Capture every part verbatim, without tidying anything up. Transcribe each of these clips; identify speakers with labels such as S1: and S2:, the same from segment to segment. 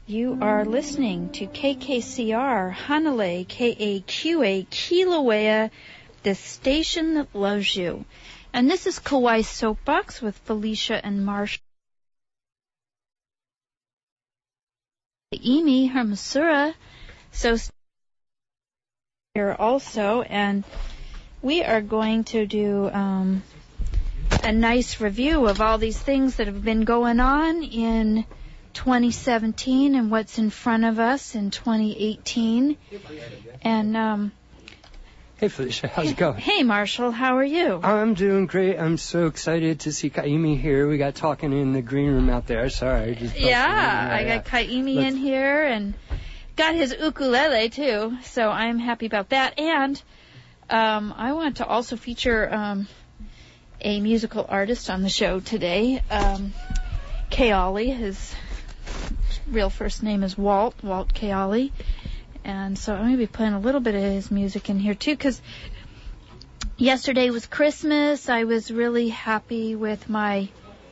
S1: You are listening to K K C R, Hanalei, K A Q A, Kilauea, the station that loves you. And this is Kauai Soapbox with Felicia and Marshall. Amy Hermasura, so here also, and we are going to do um, a nice review of all these things that have been going on in twenty seventeen and what's in front of us in twenty eighteen. And um,
S2: hey Felicia, how's it going?
S1: Hey Marshall, how are you?
S2: I'm doing great. I'm so excited to see Kaimi here. We got talking in the green room out there. Sorry, I just
S1: yeah, I got Kaimi in here and got his ukulele too. So I'm happy about that. And um, I want to also feature um, a musical artist on the show today. Um, Keali, his real first name is Walt, Walt Keali. And so I'm going to be playing a little bit of his music in here too, because yesterday was Christmas. I was really happy with my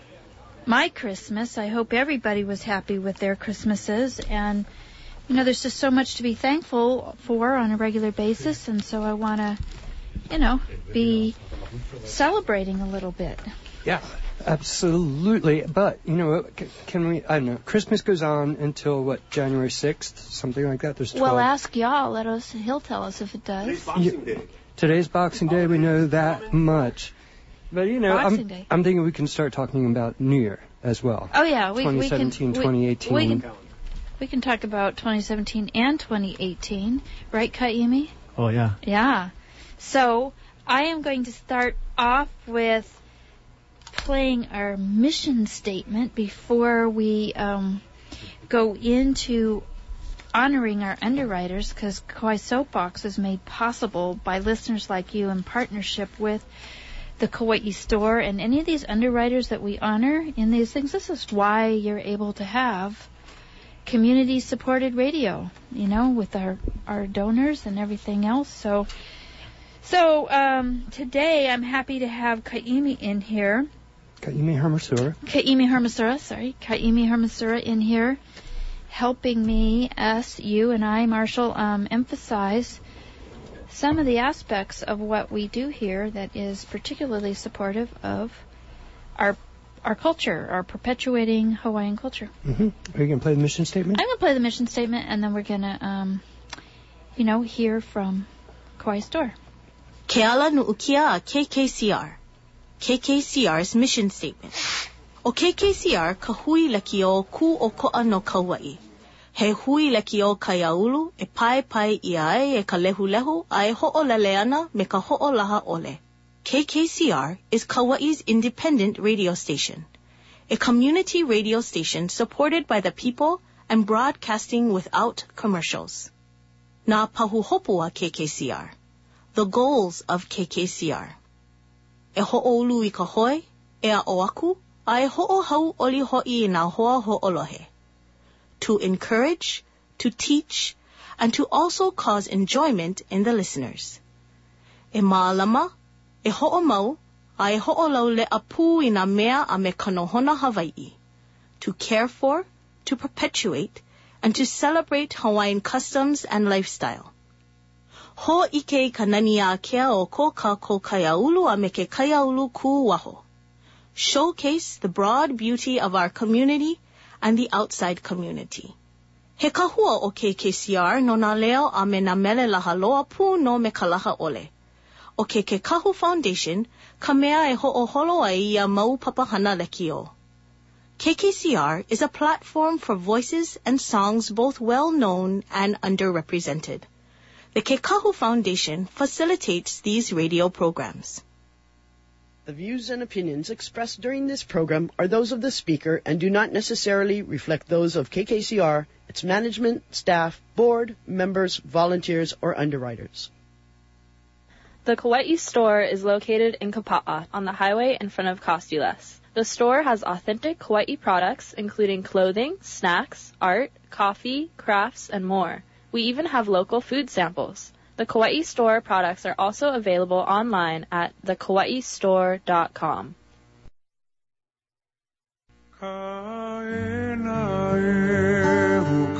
S1: my Christmas. I hope everybody was happy with their Christmases. And, you know, there's just so much to be thankful for on a regular basis. And so I want to, you know, be celebrating a little bit.
S2: Yeah. Absolutely, but, you know, can we, I don't know, Christmas goes on until, what, January sixth, something like that? There's twelve.
S1: Well, ask y'all, let us, he'll tell us if it does.
S3: Today's Boxing Day.
S2: Today's Boxing Day, we know that much. But, you know,
S1: Boxing
S2: I'm,
S1: Day.
S2: I'm thinking we can start talking about New Year as well.
S1: Oh, yeah, we,
S2: twenty seventeen,
S1: we can,
S2: twenty eighteen.
S1: We, we, can, we can talk about twenty seventeen and twenty eighteen, right, Kaimi?
S4: Oh, yeah.
S1: Yeah. So, I am going to start off with playing our mission statement before we um, go into honoring our underwriters, because Kauai Soapbox is made possible by listeners like you in partnership with the Kauai Store and any of these underwriters that we honor in these things. This is why you're able to have community-supported radio, you know, with our, our donors and everything else. So, so um, today I'm happy to have Kaimi in here.
S2: Kaimi Hermasura.
S1: Kaimi Hermasura, sorry. Kaimi Hermasura in here, helping me, us, you, and I, Marshall, um, emphasize some of the aspects of what we do here that is particularly supportive of our our culture, our perpetuating Hawaiian culture.
S2: Mm-hmm. Are you going to play the mission statement?
S1: I'm going to play the mission statement, and then we're going to, um, you know, hear from Kauai Store.
S5: Ke ala nu'ukia a K K C R. K K C R's mission statement. O K K C R ka hui leki o ku o ko'a no Kauai. He hui leki o Kaiaulu e pai pai i ai e ka lehu lehu a e ho'olele ana me ka ho'olaha ole. K K C R is Kauai's independent radio station, a community radio station supported by the people and broadcasting without commercials. Nā pahuhopua K K C R. The goals of K K C R. E ho'oulu I ka hoi, e a o aku, a e ho'ohau oli ho'i nā hoa ho'olohe. To encourage, to teach, and to also cause enjoyment in the listeners. E ma'alama, e ho'omau, a e ho'olau le apu I nā mea a me kanohona Hawaii. To care for, to perpetuate, and to celebrate Hawaiian customs and lifestyle. Ho'ike ka nania kea o ko ka ko Kaiaulu a me ke Kaiaulu ku waho. Showcase the broad beauty of our community and the outside community. He kahua o K K C R no nā leo a me nā mele laha loa pu no me ka laha ole. O ke ke kahu foundation, ka mea e ho'oholo ai ia mau papahana leki o. K K C R is a platform for voices and songs both well known and underrepresented. The Kekahu Foundation facilitates these radio programs.
S3: The views and opinions expressed during this program are those of the speaker and do not necessarily reflect those of K K C R, its management, staff, board, members, volunteers, or underwriters.
S6: The Kauai Store is located in Kapa'a on the highway in front of Costules. The store has authentic Kauai products including clothing, snacks, art, coffee, crafts, and more. We even have local food samples. The Kauai Store products are also available online at the kauai store dot com.
S7: Ka e na e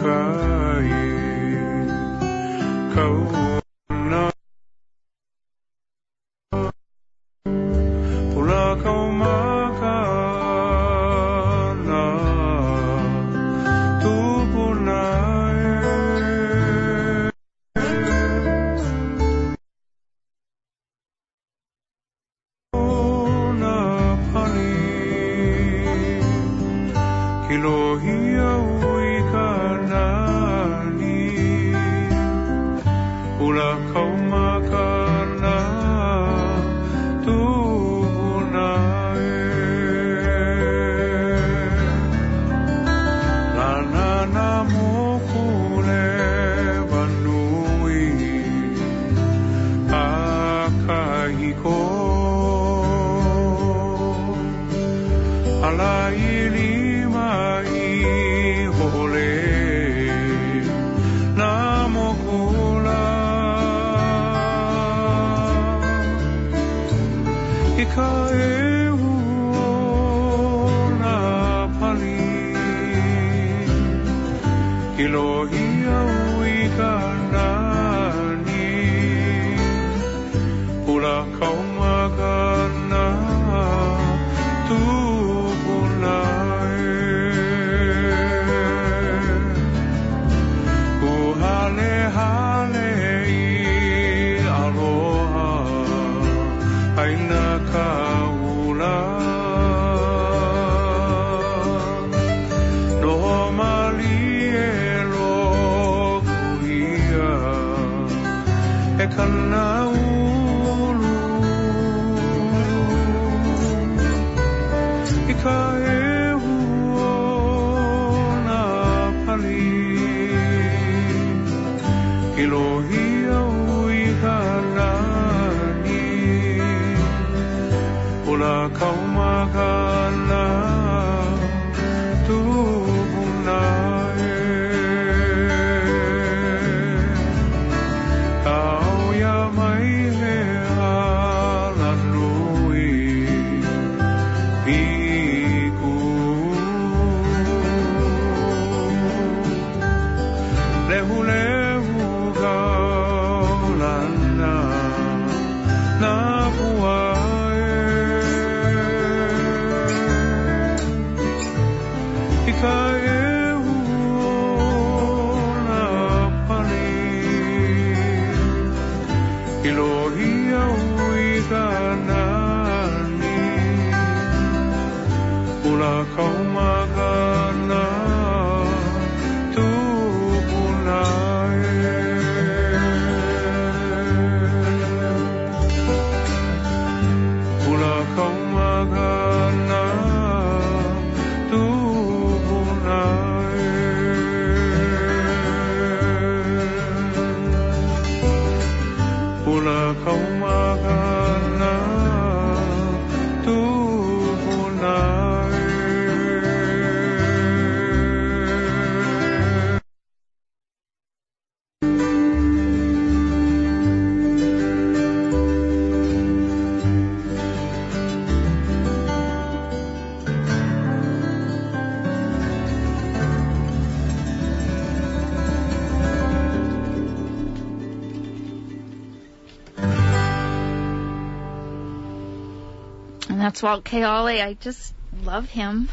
S1: That's Walt Kaole. I just love him.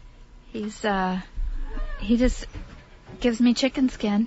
S1: He's, uh, he just gives me chicken skin.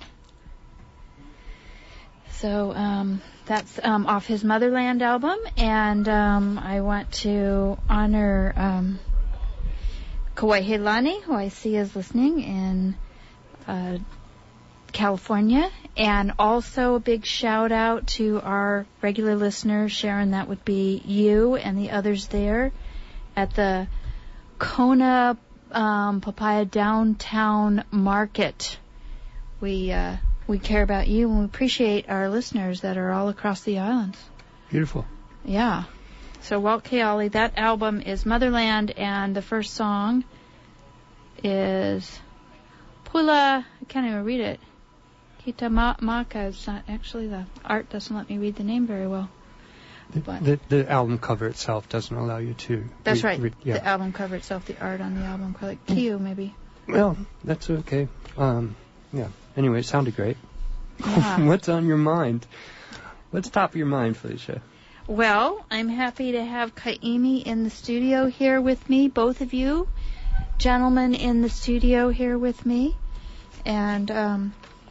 S1: So, um, that's, um, off his Motherland album, and, um, I want to honor, um, Kauai Heilani, who I see is listening in, uh, California, and also a big shout out to our regular listeners. Sharon, that would be you and the others there at the Kona um, Papaya Downtown Market. We uh, we care about you, and we appreciate our listeners that are all across the islands.
S2: Beautiful.
S1: Yeah. So Walt Kaole, that album is Motherland, and the first song is Pula. I can't even read it. Kitamaka. It's not actually, the art doesn't let me read the name very well.
S2: The, the, the album cover itself doesn't allow you to.
S1: That's
S2: read,
S1: right.
S2: Read, yeah.
S1: The album cover itself, the art on the album cover, like Q maybe.
S2: Well, that's okay. Um, yeah. Anyway, it sounded great.
S1: Yeah.
S2: What's on your mind? What's top of your mind, Felicia?
S1: Well, I'm happy to have Kaimi in the studio here with me, both of you gentlemen in the studio here with me. And um,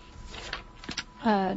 S1: uh,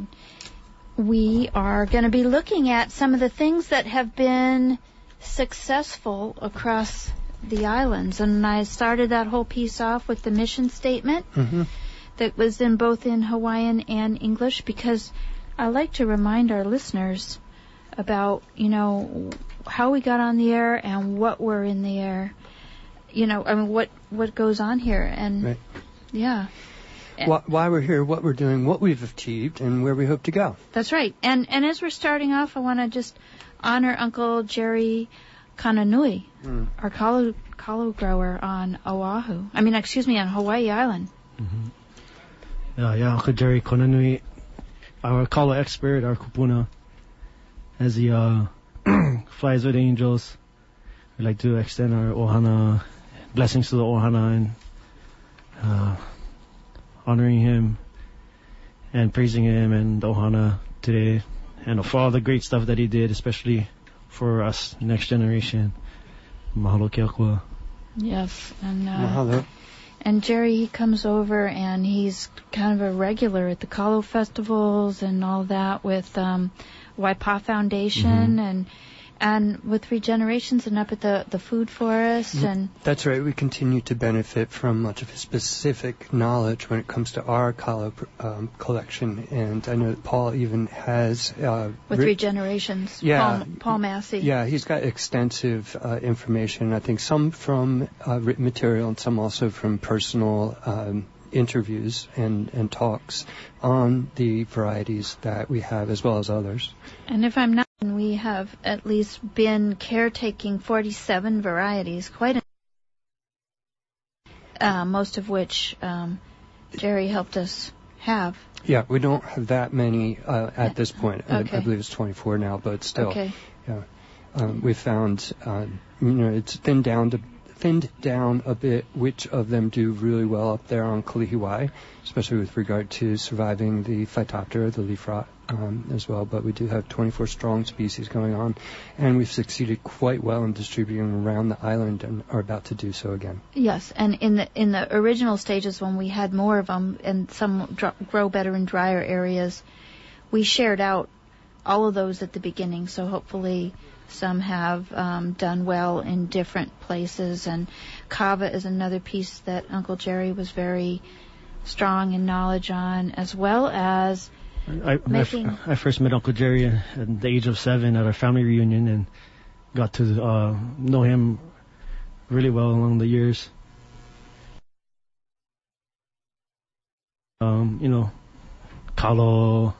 S1: we are going to be looking at some of the things that have been successful across the islands. And I started that whole piece off with the mission statement
S2: Mm-hmm.
S1: that was in both in Hawaiian and English, because I like to remind our listeners about, you know, how we got on the air and what we're in the air. You know, I mean, what, what goes on here. And,
S2: Right.
S1: yeah.
S2: Why, why we're here, what we're doing, what we've achieved, and where we hope to go.
S1: That's right. And and as we're starting off, I want to just honor Uncle Jerry Kananui,
S2: Mm.
S1: our kalo, kalo grower on Oahu. I mean, excuse me, on Hawaii Island.
S4: Mm-hmm. Yeah, yeah, Uncle Jerry Konanui, our kalo expert, our kupuna, as he uh, flies with angels. We'd like to extend our ohana, blessings to the ohana, and uh, honoring him and praising him and the ohana today, and for all the great stuff that he did, especially for us, next generation. Mahalo ke akua.
S1: Yes. And uh,
S2: Mahalo.
S1: and Jerry, he comes over and he's kind of a regular at the kalo festivals and all that with um, Waipa Foundation
S2: Mm-hmm.
S1: and and with Regenerations and up at the, the food forest.
S2: Mm-hmm.
S1: And
S2: That's right. We continue to benefit from much of his specific knowledge when it comes to our kalo um, collection. And I know that Paul even has... Uh,
S1: with
S2: writ-
S1: Regenerations,
S2: Yeah.
S1: Paul, Paul Massey.
S2: Yeah, he's got extensive uh, information. I think some from uh, written material and some also from personal um, interviews and, and talks on the varieties that we have as well as others.
S1: And if I'm not, we have at least been caretaking forty-seven varieties, quite a uh, most of which um, Jerry helped us have.
S2: Yeah, we don't have that many uh, at this point. I-
S1: Okay.
S2: I believe it's twenty-four now, but still.
S1: Okay.
S2: Yeah. Um, we found, uh, you know, it's thinned down to thinned down a bit which of them do really well up there on Kalihiwai, especially with regard to surviving the Phytoptera, the leaf rot, um, as well. But we do have twenty-four strong species going on, and we've succeeded quite well in distributing around the island and are about to do so again.
S1: Yes, and in the in the original stages when we had more of them and some dr- grow better in drier areas, we shared out all of those at the beginning. So hopefully some have um, done well in different places. And kava is another piece that Uncle Jerry was very strong in knowledge on, as well as
S4: I, I,
S1: making...
S4: I first met Uncle Jerry at the age of seven at our family reunion and got to uh, know him really well along the years. Um, you know, kalo,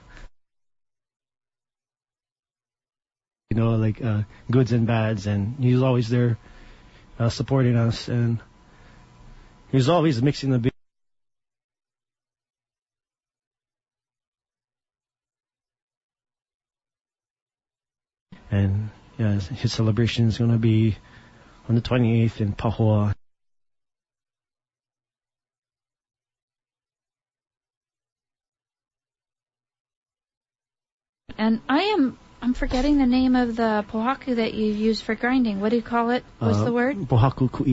S4: you know, like uh, goods and bads, and he was always there uh, supporting us, and he was always mixing the beer. And yeah, his, his celebration is going to be on the twenty-eighth in Pahoa.
S1: And I am I'm forgetting the name of the pohaku that you use for grinding. What do you call it? What's
S4: uh,
S1: the word?
S4: Pohaku ku'i.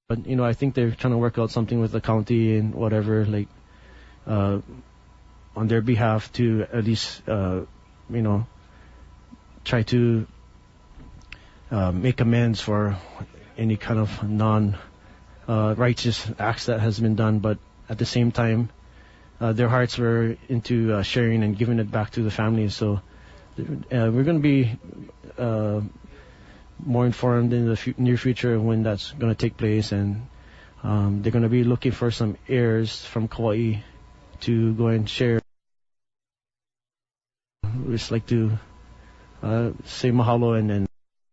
S4: But, you know, I think they're trying to work out something with the county and whatever, like, uh, on their behalf to at least, uh, you know, try to uh, make amends for any kind of non uh, righteous acts that has been done. But at the same time, uh, their hearts were into uh, sharing and giving it back to the families. So uh, we're going to be uh, more informed in the fu- near future of when that's going to take place, and um, they're going to be looking for some heirs from Kauai to go and share. We just like to uh, say mahalo and, and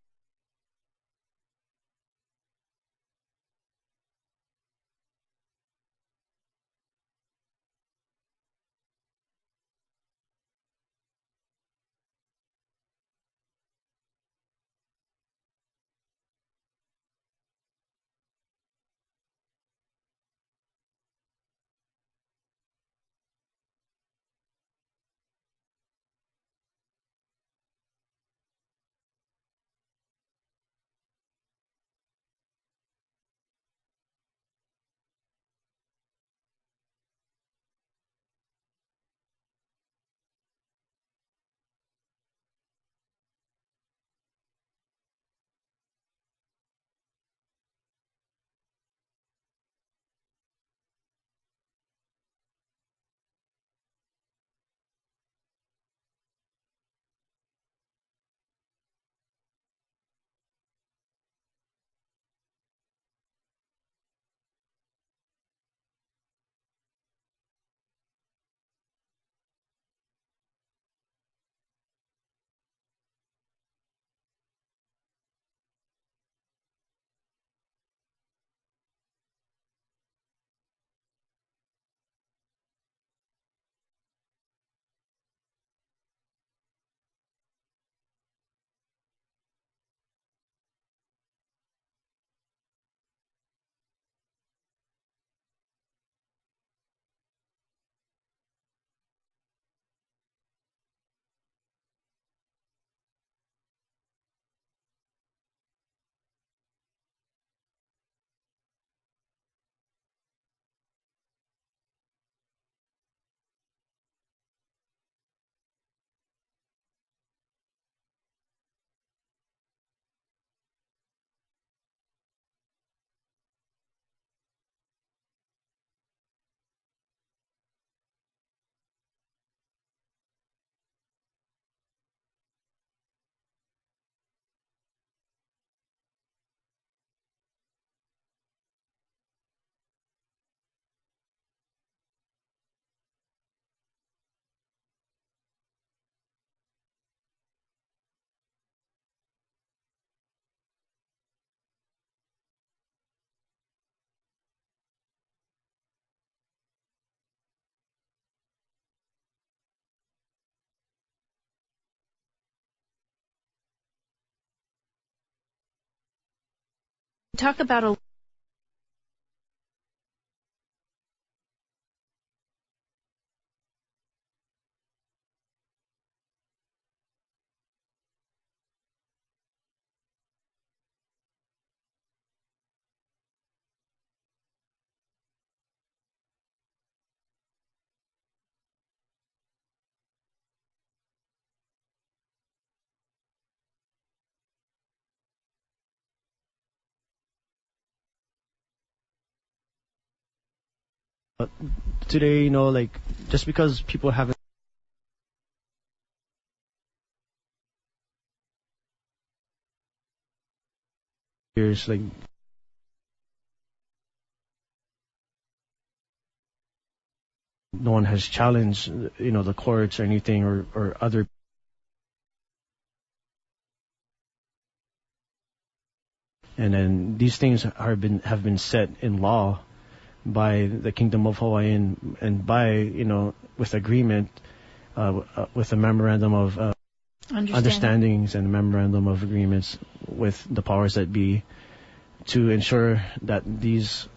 S1: talk about a
S4: uh, today, you know, like, just because people haven't years, like, no one has challenged, you know, the courts or anything, or, or other. And then these things are been have been set in law by the Kingdom of Hawaii, and, and by, you know, with agreement, uh, uh, with a memorandum of uh, understandings and a memorandum of agreements with the powers that be, to ensure that these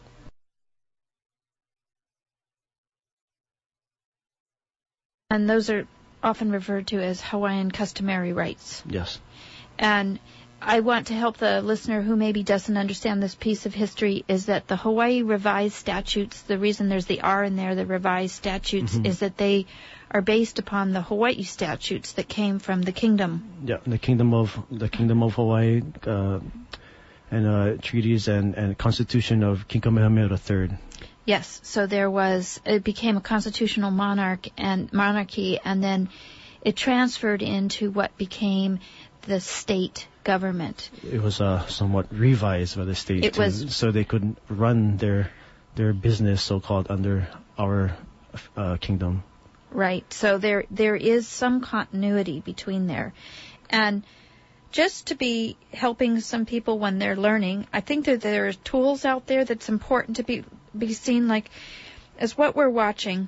S1: and those are often referred to as Hawaiian customary rights.
S4: yes
S1: And I want to help the listener who maybe doesn't understand this piece of history is that the Hawaii Revised Statutes, the reason there's the R in there, the Revised Statutes, mm-hmm. is that they are based upon the Hawaii statutes that came from the kingdom.
S4: Yeah, the kingdom of the kingdom of Hawaii, uh, and uh, treaties and, and Constitution of King Kamehameha the Third.
S1: Yes, so there was, it became a constitutional monarch and monarchy, and then it transferred into what became the state government.
S4: It was uh, somewhat revised by the state,
S1: it
S4: to,
S1: was,
S4: so they could run their their business, so-called, under our uh, kingdom.
S1: Right. So there there is some continuity between there, and just to be helping some people when they're learning, I think that there are tools out there that's important to be be seen. Like, as what we're watching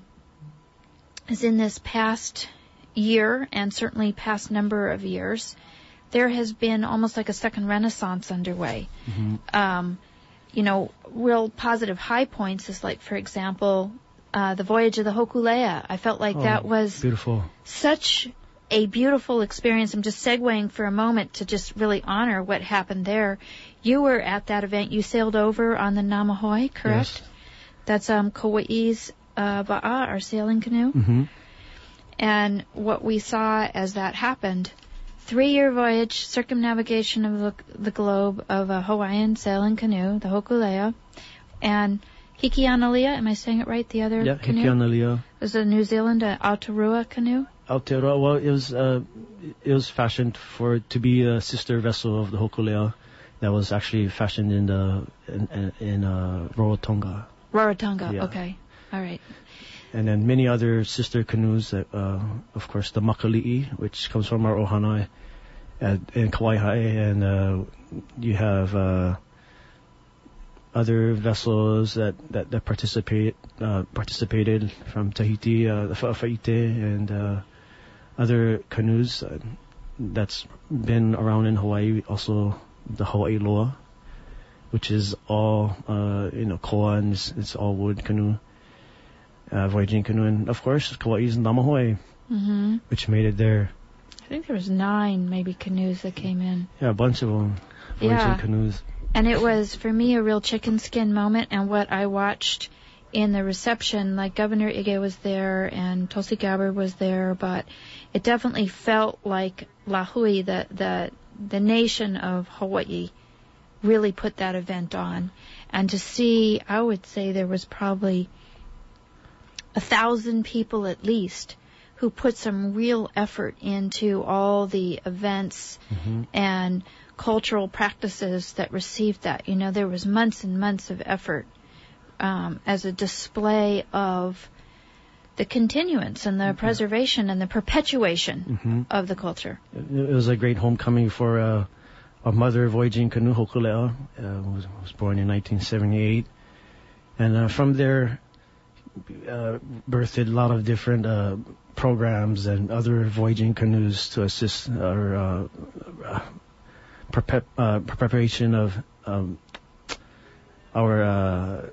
S1: is in this past year, and certainly past number of years, there has been almost like a second renaissance underway. Mm-hmm. Um, you know, real positive high points is like, for example, uh, the voyage of the Hokulea. I felt like
S4: oh,
S1: that was
S4: beautiful.
S1: Such a beautiful experience. I'm just segueing for a moment to just really honor what happened there. You were at that event. You sailed over on the Namahoe, correct?
S4: Yes.
S1: That's um, Kauai's uh, Ba'a, our sailing canoe.
S4: Mm-hmm.
S1: And what we saw as that happened, three-year voyage, circumnavigation of the, the globe of a Hawaiian sailing canoe, the Hokulea, and Hikianalia, am I saying it right, the other
S4: yeah,
S1: canoe?
S4: Yeah, Hikianalia.
S1: It was a New Zealand uh, Aotearoa canoe?
S4: Aotearoa, well, it was, uh, it was fashioned for to be a sister vessel of the Hokulea that was actually fashioned in the in, in uh, Rarotonga.
S1: Rarotonga,
S4: yeah.
S1: Okay, all right.
S4: And then many other sister canoes, that, uh, of course, the Makali'i, which comes from our ohana at, in Kauai, and uh, you have uh, other vessels that that, that participate uh, participated from Tahiti, uh, the Fa'afa'ite, and uh, other canoes uh, that's been around in Hawaii. Also, the Hawaii Loa, which is all uh, you know, koa, and it's, it's all wood canoe. Uh, voyaging canoe, and of course Kauai's Namahoe,
S1: mm-hmm.
S4: which made it there.
S1: I think there was nine maybe canoes that came in.
S4: Yeah, a bunch of them. Voyaging
S1: yeah.
S4: canoes.
S1: And it was, for me, a real chicken skin moment, and what I watched in the reception, like Governor Ige was there and Tulsi Gabbard was there, but it definitely felt like Lahui, the, the, the nation of Hawaii, really put that event on. And to see, I would say there was probably a thousand people at least who put some real effort into all the events mm-hmm. and cultural practices that received that. You know, there was months and months of effort um, as a display of the continuance and the mm-hmm. preservation and the perpetuation mm-hmm. of the culture.
S4: It was a great homecoming for uh, our mother voyaging canoe, Hokulea, uh, was, was born in nineteen seventy-eight. And uh, from there, Uh, birthed a lot of different uh, programs and other voyaging canoes to assist our uh, uh, prep, uh, preparation of um, our uh,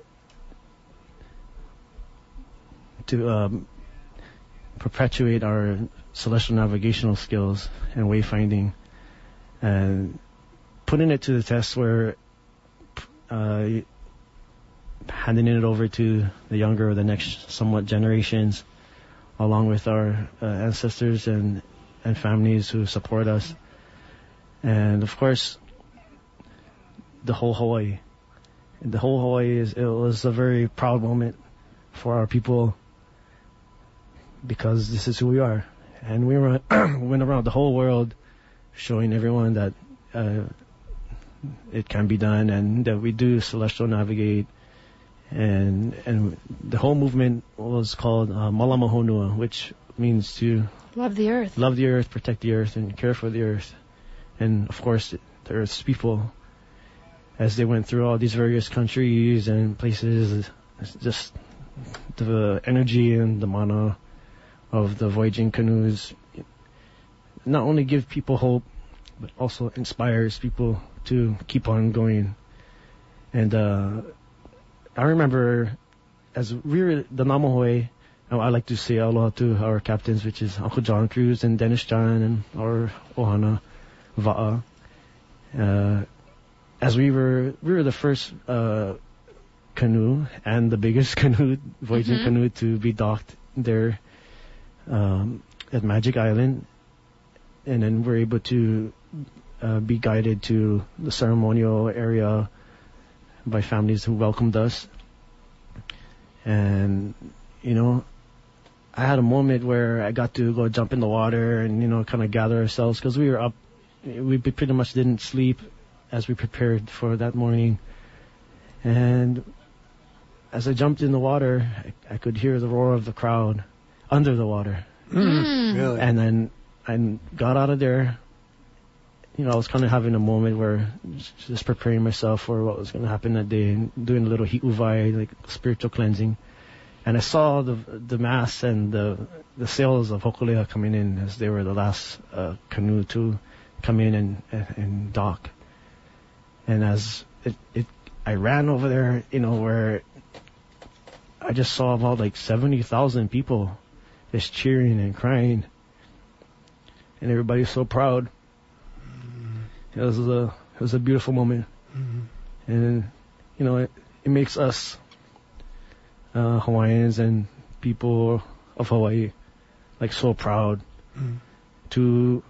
S4: to um, perpetuate our celestial navigational skills and wayfinding, and putting it to the test where uh, handing it over to the younger or the next somewhat generations, along with our uh, ancestors and, and families who support us. And of course, the whole Hawaii. The whole Hawaii, is, it was a very proud moment for our people, because this is who we are. And we went, went around the whole world showing everyone that uh, it can be done, and that we do celestial navigate. And and the whole movement was called uh, Malama Honua, which means to
S1: love the earth,
S4: love the earth, protect the earth, and care for the earth. And of course, the earth's people, as they went through all these various countries and places, just the energy and the mana of the voyaging canoes not only give people hope, but also inspires people to keep on going. And uh, I remember, as we were the Namahoe, I like to say aloha to our captains, which is Uncle John Cruz and Dennis John and our ohana Va'a. Uh, as we were, we were the first uh, canoe and the biggest canoe, voyaging
S1: Mhm.
S4: canoe to be docked there um, at Magic Island, and then we're able to uh, be guided to the ceremonial area by families who welcomed us. And you know, I had a moment where I got to go jump in the water and, you know, kind of gather ourselves, because we were up, we pretty much didn't sleep as we prepared for that morning. And as I jumped in the water, I, I could hear the roar of the crowd under the water.
S1: Mm.
S2: Really?
S4: And then I got out of there. You know, I was kind of having a moment where just preparing myself for what was going to happen that day, and doing a little hi'uvai, like spiritual cleansing. And I saw the the mass and the the sails of Hokulea coming in, as they were the last uh, canoe to come in and, and and dock. And as it, it, I ran over there, you know, where I just saw about like seventy thousand people just cheering and crying, and everybody's so proud. It was a it was a beautiful moment,
S2: Mm-hmm.
S4: and you know, it, it makes us uh, Hawaiians and people of Hawaii like so proud
S2: Mm-hmm.
S4: to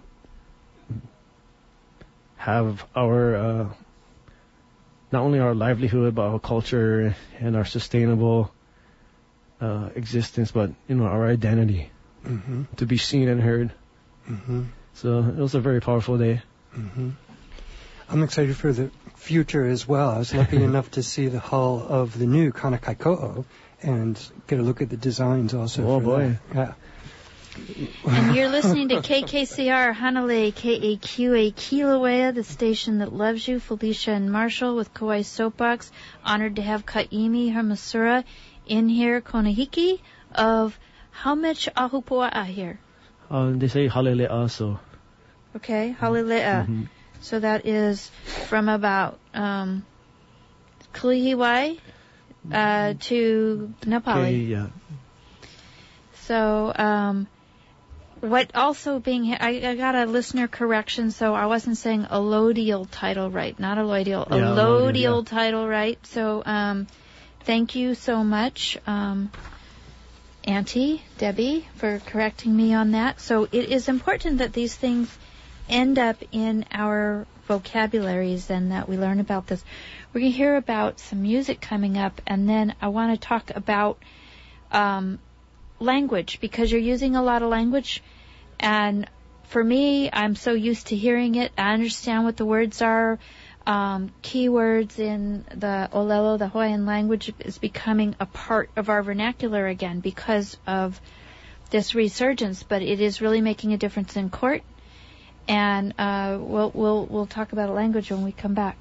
S4: have our uh, not only our livelihood but our culture and our sustainable uh, existence, but you know, our identity
S2: Mm-hmm.
S4: to be seen and heard.
S2: Mm-hmm.
S4: So it was a very powerful day.
S2: Mm-hmm. I'm excited for the future as well. I was lucky enough to see the hull of the new Kanakaiko'o and get a look at the designs also.
S4: Oh,
S2: for
S4: boy.
S2: that. Yeah.
S1: And you're listening to K K C R Hanalei K A Q A Kilauea, the station that loves you. Felicia and Marshall with Kauai Soapbox. Honored to have Kaimi Hermasura in here, Konahiki of how much Ahupua'a here?
S4: Uh, they say halele'a, so.
S1: Okay, Halilea.
S4: Mhm.
S1: So that is from about um, Kalihiwai uh, to Napali.
S4: Okay, yeah.
S1: So, um, what also being, I, I got a listener correction, so I wasn't saying allodial title right, not allodial,
S4: Yeah,
S1: allodial
S4: allodial,
S1: title right. So, um, thank you so much, um, Auntie Debbie, for correcting me on that. So it is important that these things end up in our vocabularies and that we learn about this. We're going to hear about some music coming up, and then I want to talk about um, language, because you're using a lot of language, and for me, I'm so used to hearing it. I understand what the words are. Um, keywords in the Olelo, the Hawaiian language, is becoming a part of our vernacular again because of this resurgence, but it is really making a difference in court. And uh, we'll we'll we'll talk about language when we come back.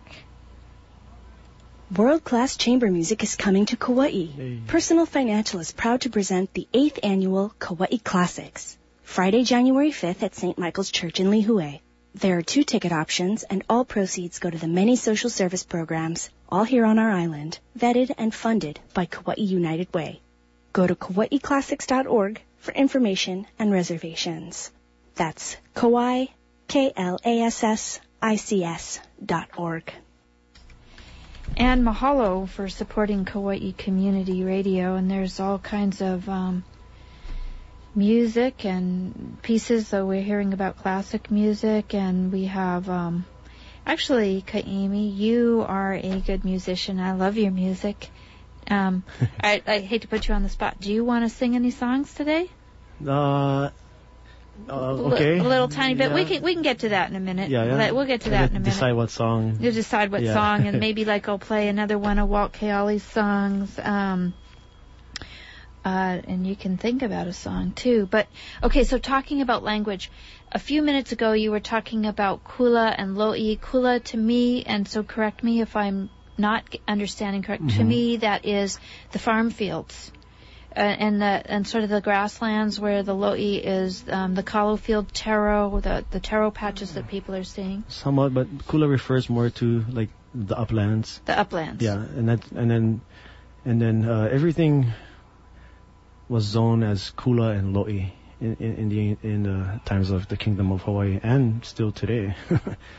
S7: World-class chamber music is coming to Kauai.
S4: Hey.
S7: Personal Financial is proud to present the eighth annual Kauai Classics, Friday, January fifth at Saint Michael's Church in Lihue. There are two ticket options, and all proceeds go to the many social service programs, all here on our island, vetted and funded by Kauai United Way. Go to kauai classics dot org for information and reservations. That's Kauai, K L A S S I C S dot org.
S1: And mahalo for supporting Kauai Community Radio. And there's all kinds of um, music and pieces. So we're hearing about classic music, and we have um, actually, Kaimi, you are a good musician. I love your music. Um, I, I hate to put you on the spot. Do you want to sing any songs today?
S4: Uh, uh, okay.
S1: A little tiny bit.
S4: Yeah.
S1: We can we can get to that in a minute.
S4: Yeah, yeah.
S1: Let- We'll get to
S4: And
S1: that
S4: then
S1: in a minute.
S4: Decide what song.
S1: You decide what
S4: Yeah.
S1: song, and maybe like I'll play another one of Walt Keali's songs. Um, uh, and you can think about a song too. But okay, so talking about language, a few minutes ago you were talking about kula and lo'i. Kula to me, and so correct me if I'm not understanding correct. To
S4: Mhm.
S1: me, that is the farm fields. Uh, and the and sort of the grasslands where the lo'i is um, the kalo field taro, the the taro patches that people are seeing,
S4: Somewhat, but kula refers more to like the uplands.
S1: the uplands.
S4: Yeah, and that, and then, and then uh, everything was zoned as kula and lo'i in, in, in the in the times of the Kingdom of Hawaii, and still today.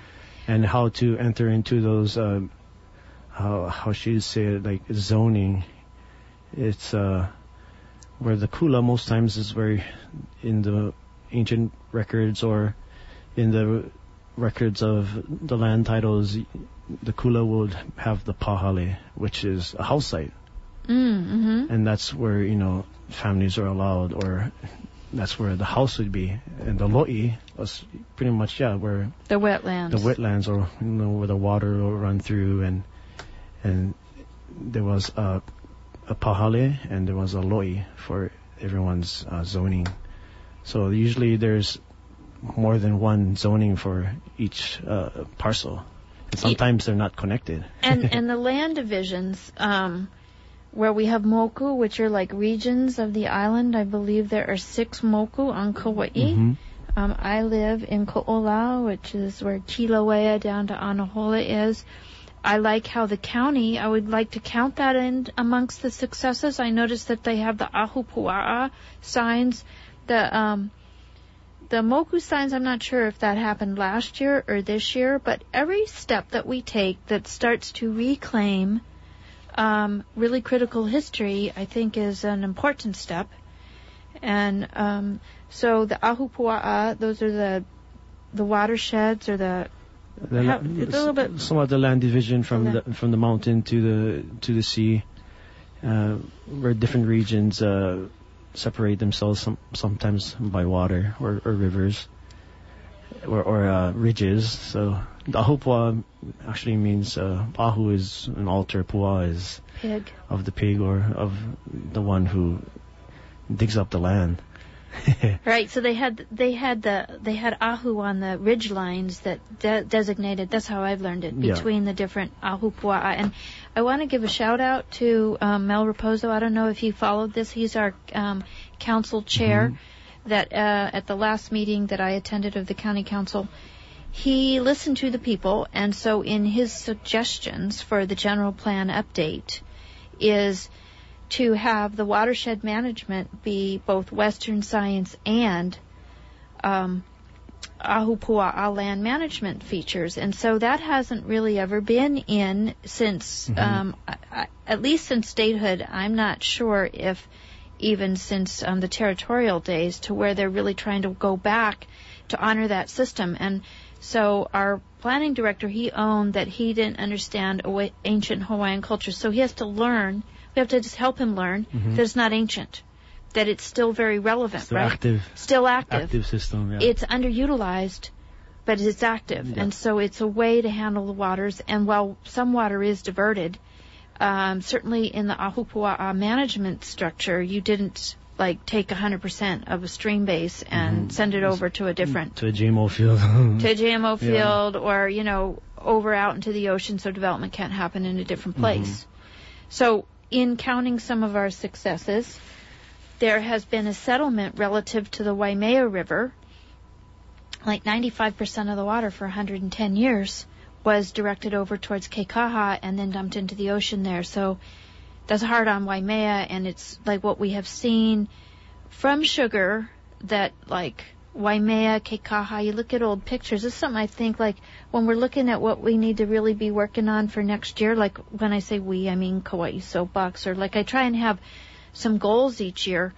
S4: and how to enter into those, uh, how how should you say it, like zoning. It's uh, where the kula most times is where in the ancient records or in the records of the land titles, the kula would have the pahale, which is a house site.
S1: Mm-hmm.
S4: And that's where, you know, families are allowed, or that's where the house would be. And the lo'i was pretty much, yeah, where
S1: the wetlands.
S4: The wetlands, or, you know, where the water will run through, and and there was a, a pahale and there was a lo'i for everyone's uh, zoning. So usually there's more than one zoning for each uh, parcel. And sometimes they're not connected.
S1: and and the land divisions, um, where we have moku, which are like regions of the island. I believe there are six moku on Kauai.
S4: Mm-hmm.
S1: Um, I live in Ko'olau, which is where Kilauea down to Anahola is. I like how the county, I would like to count that in amongst the successes. I noticed that they have the Ahupua'a signs. The um, the moku signs, I'm not sure if that happened last year or this year, but every step that we take that starts to reclaim um, really critical history, I think, is an important step. And um, so the Ahupua'a, those are the the watersheds, or the
S4: The,
S1: How, a little bit.
S4: Some of the land division from
S1: the,
S4: the from the mountain to the to the sea, uh, where different regions uh, separate themselves some, sometimes by water or, or rivers or, or uh, ridges. So the Ahupua actually means uh, Ahu is an altar, Pua is
S1: pig
S4: of the pig, or of the one who digs up the land.
S1: Right, so they had they had the they had ahu on the ridge lines that de- designated. That's how I've learned it, between yeah. the different ahupua'a. And I want to give a shout out to um, Mel Raposo. I don't know if you followed this. He's our um, council chair. Mm-hmm. That uh, at the last meeting that I attended of the county council, he listened to the people, and so in his suggestions for the general plan update is to have the watershed management be both Western science and um, Ahupua'a land management features. And so that hasn't really ever been in since, mm-hmm. um, I, I, at least since statehood. I'm not sure if even since um, the territorial days, to where they're really trying to go back to honor that system. And so our planning director, he owned that he didn't understand ancient Hawaiian culture, so he has to learn. We have to just help him learn mm-hmm. that it's not ancient, that it's still very relevant,
S4: still
S1: right?
S4: Active.
S1: Still active.
S4: Active system, yeah.
S1: It's underutilized, but it's active. Yeah. And so it's a way to handle the waters. And while some water is diverted, um, certainly in the Ahupua'a management structure, you didn't like take one hundred percent of a stream base and mm-hmm. send it over to a different...
S4: To a G M O field.
S1: to a G M O field yeah. or, you know, over out into the ocean so development can't happen in a different place. Mm-hmm. So in counting some of our successes, there has been a settlement relative to the Waimea River. Like ninety-five percent of the water for one hundred ten years was directed over towards Keikaha and then dumped into the ocean there. So that's hard on Waimea, and it's like what we have seen from sugar, that like Waimea, Keikaha, you look at old pictures. This is something I think, like, when we're looking at what we need to really be working on for next year, like when I say we, I mean Kauai Soapbox, or like I try and have some goals each year.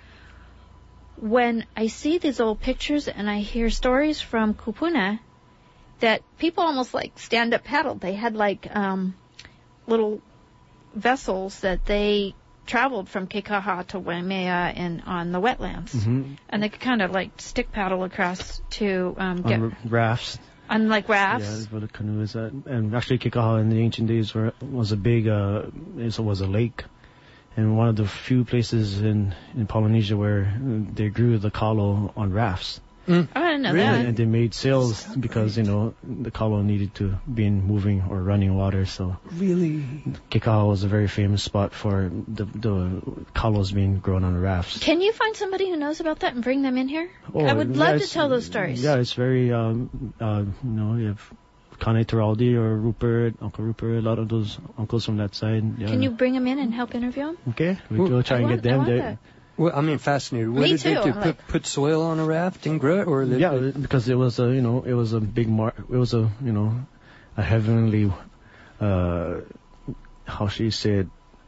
S1: When I see these old pictures and I hear stories from Kupuna that people almost like stand up paddled. They had like um, little vessels that they traveled from Keikaha to Waimea and on the wetlands, mm-hmm. and they could kind of like stick paddle across to um, get
S4: on rafts.
S1: On like rafts.
S4: Yeah, that's what a canoe is. At. And actually, Keikaha in the ancient days were, was a big, uh, it was a lake, and one of the few places in in Polynesia where they grew the kalo on rafts.
S1: Mm. Oh, I didn't know
S4: really?
S1: that.
S4: And they made sails because, you know, the kalo needed to be in moving or running water. So
S2: really,
S4: Keikaha was a very famous spot for the the kalos being grown on rafts.
S1: Can you find somebody who knows about that and bring them in here?
S4: Oh,
S1: I would
S4: yeah,
S1: love to tell those stories.
S4: Yeah, it's very, um, uh, you know, you have Kane Teraldi or Rupert, Uncle Rupert, a lot of those uncles from that side. Yeah.
S1: Can you bring them in and help interview them?
S4: Okay, we
S2: well,
S4: go try
S1: I
S4: and
S1: want,
S4: get them
S1: I want
S4: there.
S1: that.
S2: Well, I mean, fascinated. What
S1: Me
S2: did
S1: too.
S2: they do?
S1: I'm
S2: Put,
S1: like,
S2: put soil on a raft and grow it, or they
S4: yeah,
S2: put...
S4: because it was a, you know, it was a big mar, it was a, you know, a heavenly, uh, how she said,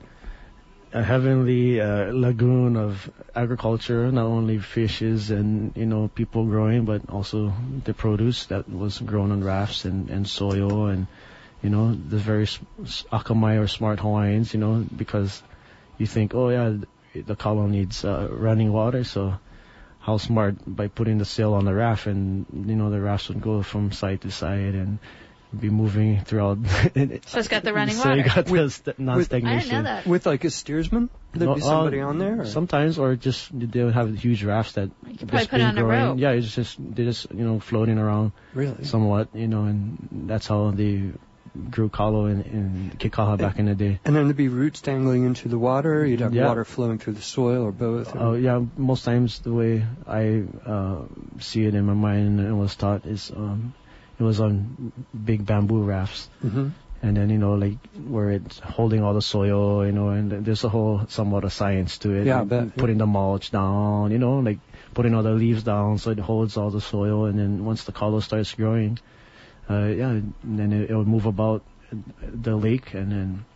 S4: a heavenly uh, lagoon of agriculture, not only fishes and, you know, people growing, but also the produce that was grown on rafts and, and soil and, you know, the very akamai or smart Hawaiians, you know, because you think, oh yeah, the kalo needs uh, running water, so how smart by putting the sail on the raft, and, you know, the rafts would go from side to side and be moving throughout.
S1: So it's got the running
S4: so
S1: water.
S4: you got
S2: with,
S4: the non-stagnation.
S1: I didn't know that.
S2: With like a steersman? There'd
S4: No,
S2: be somebody
S4: uh,
S2: on there? Or?
S4: Sometimes, or just they'll have huge rafts that
S1: You could probably
S4: just
S1: put it
S4: been
S1: on a
S4: growing.
S1: rope.
S4: Yeah, it's just they're just, you know, floating around
S2: Really?
S4: somewhat, you know, and that's how they grew kalo in, in Kekaha back in the day.
S2: And then there'd be roots dangling into the water. You'd have
S4: Yeah.
S2: water flowing through the soil, or both. Or...
S4: Oh yeah, most times the way I uh, see it in my mind and was taught is um, it was on big bamboo rafts.
S2: Mm-hmm.
S4: And then, you know, like where it's holding all the soil, you know, and there's a whole somewhat a science to it.
S2: Yeah, I
S4: and
S2: bet.
S4: Putting the mulch down, you know, like putting all the leaves down so it holds all the soil. And then once the kalo starts growing, uh, yeah, and then it, it will move about the lake, and then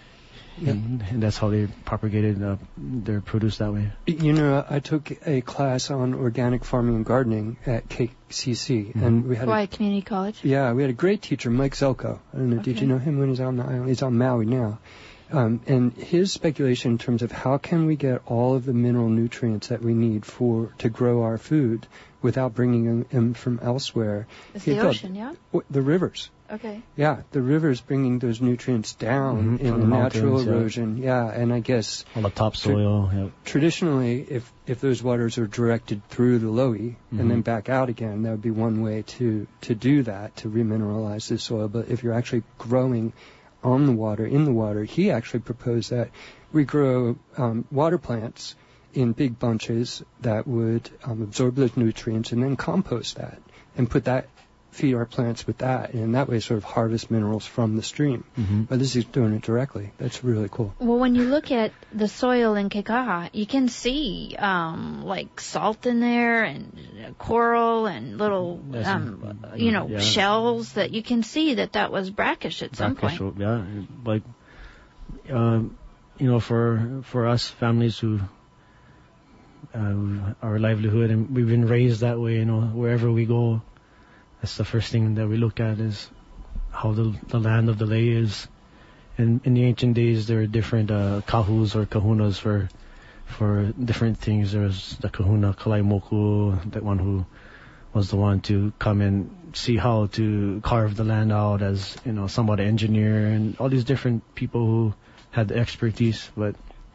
S2: Yep.
S4: and, and that's how they propagated uh, their produce that way.
S2: You know, I took a class on organic farming and gardening at K C C,
S4: Mm-hmm.
S2: and we had
S1: Hawaii
S2: a,
S1: Community College.
S2: yeah, we had a great teacher, Mike Zelko. I don't know, did
S1: Okay.
S2: you know him when he's on the island? He's on Maui now. Um, and his speculation in terms of how can we get all of the mineral nutrients that we need for to grow our food without bringing them, them from elsewhere.
S1: It's
S2: he
S1: the
S2: thought-
S1: ocean, yeah?
S2: w- The rivers.
S1: Okay.
S2: Yeah, the rivers bringing those nutrients down
S4: Mhm,
S2: in
S4: from
S2: the
S4: the
S2: natural
S4: mountains, yeah.
S2: erosion. Yeah, and I guess
S4: All the topsoil. Yeah.
S2: traditionally, if if those waters are directed through the loe
S4: Mhm.
S2: and then back out again, that would be one way to to do that, to remineralize the soil. But if you're actually growing on the water, in the water, he actually proposed that we grow um, water plants in big bunches that would um, absorb those nutrients and then compost that and put that, feed our plants with that, and in that way sort of harvest minerals from the stream.
S4: Mm-hmm.
S2: But this is doing it directly. That's really cool.
S1: Well, when you look at the soil in Kekaha, you can see um, like salt in there and uh, coral and little,
S4: Yes,
S1: um,
S4: mm,
S1: you know,
S4: yeah.
S1: shells that you can see that that was brackish at some
S4: Brackish,
S1: point.
S4: yeah, like um, you know, for for us families who uh, our livelihood, and we've been raised that way, you know, wherever we go, that's the first thing that we look at is how the the land of the lei is. And in the ancient days, there were different uh, kahus or kahunas for for different things. There was the kahuna Kalaimoku, that one who was the one to come and see how to carve the land out as, you know, somewhat engineer, and all these different people who had the expertise. But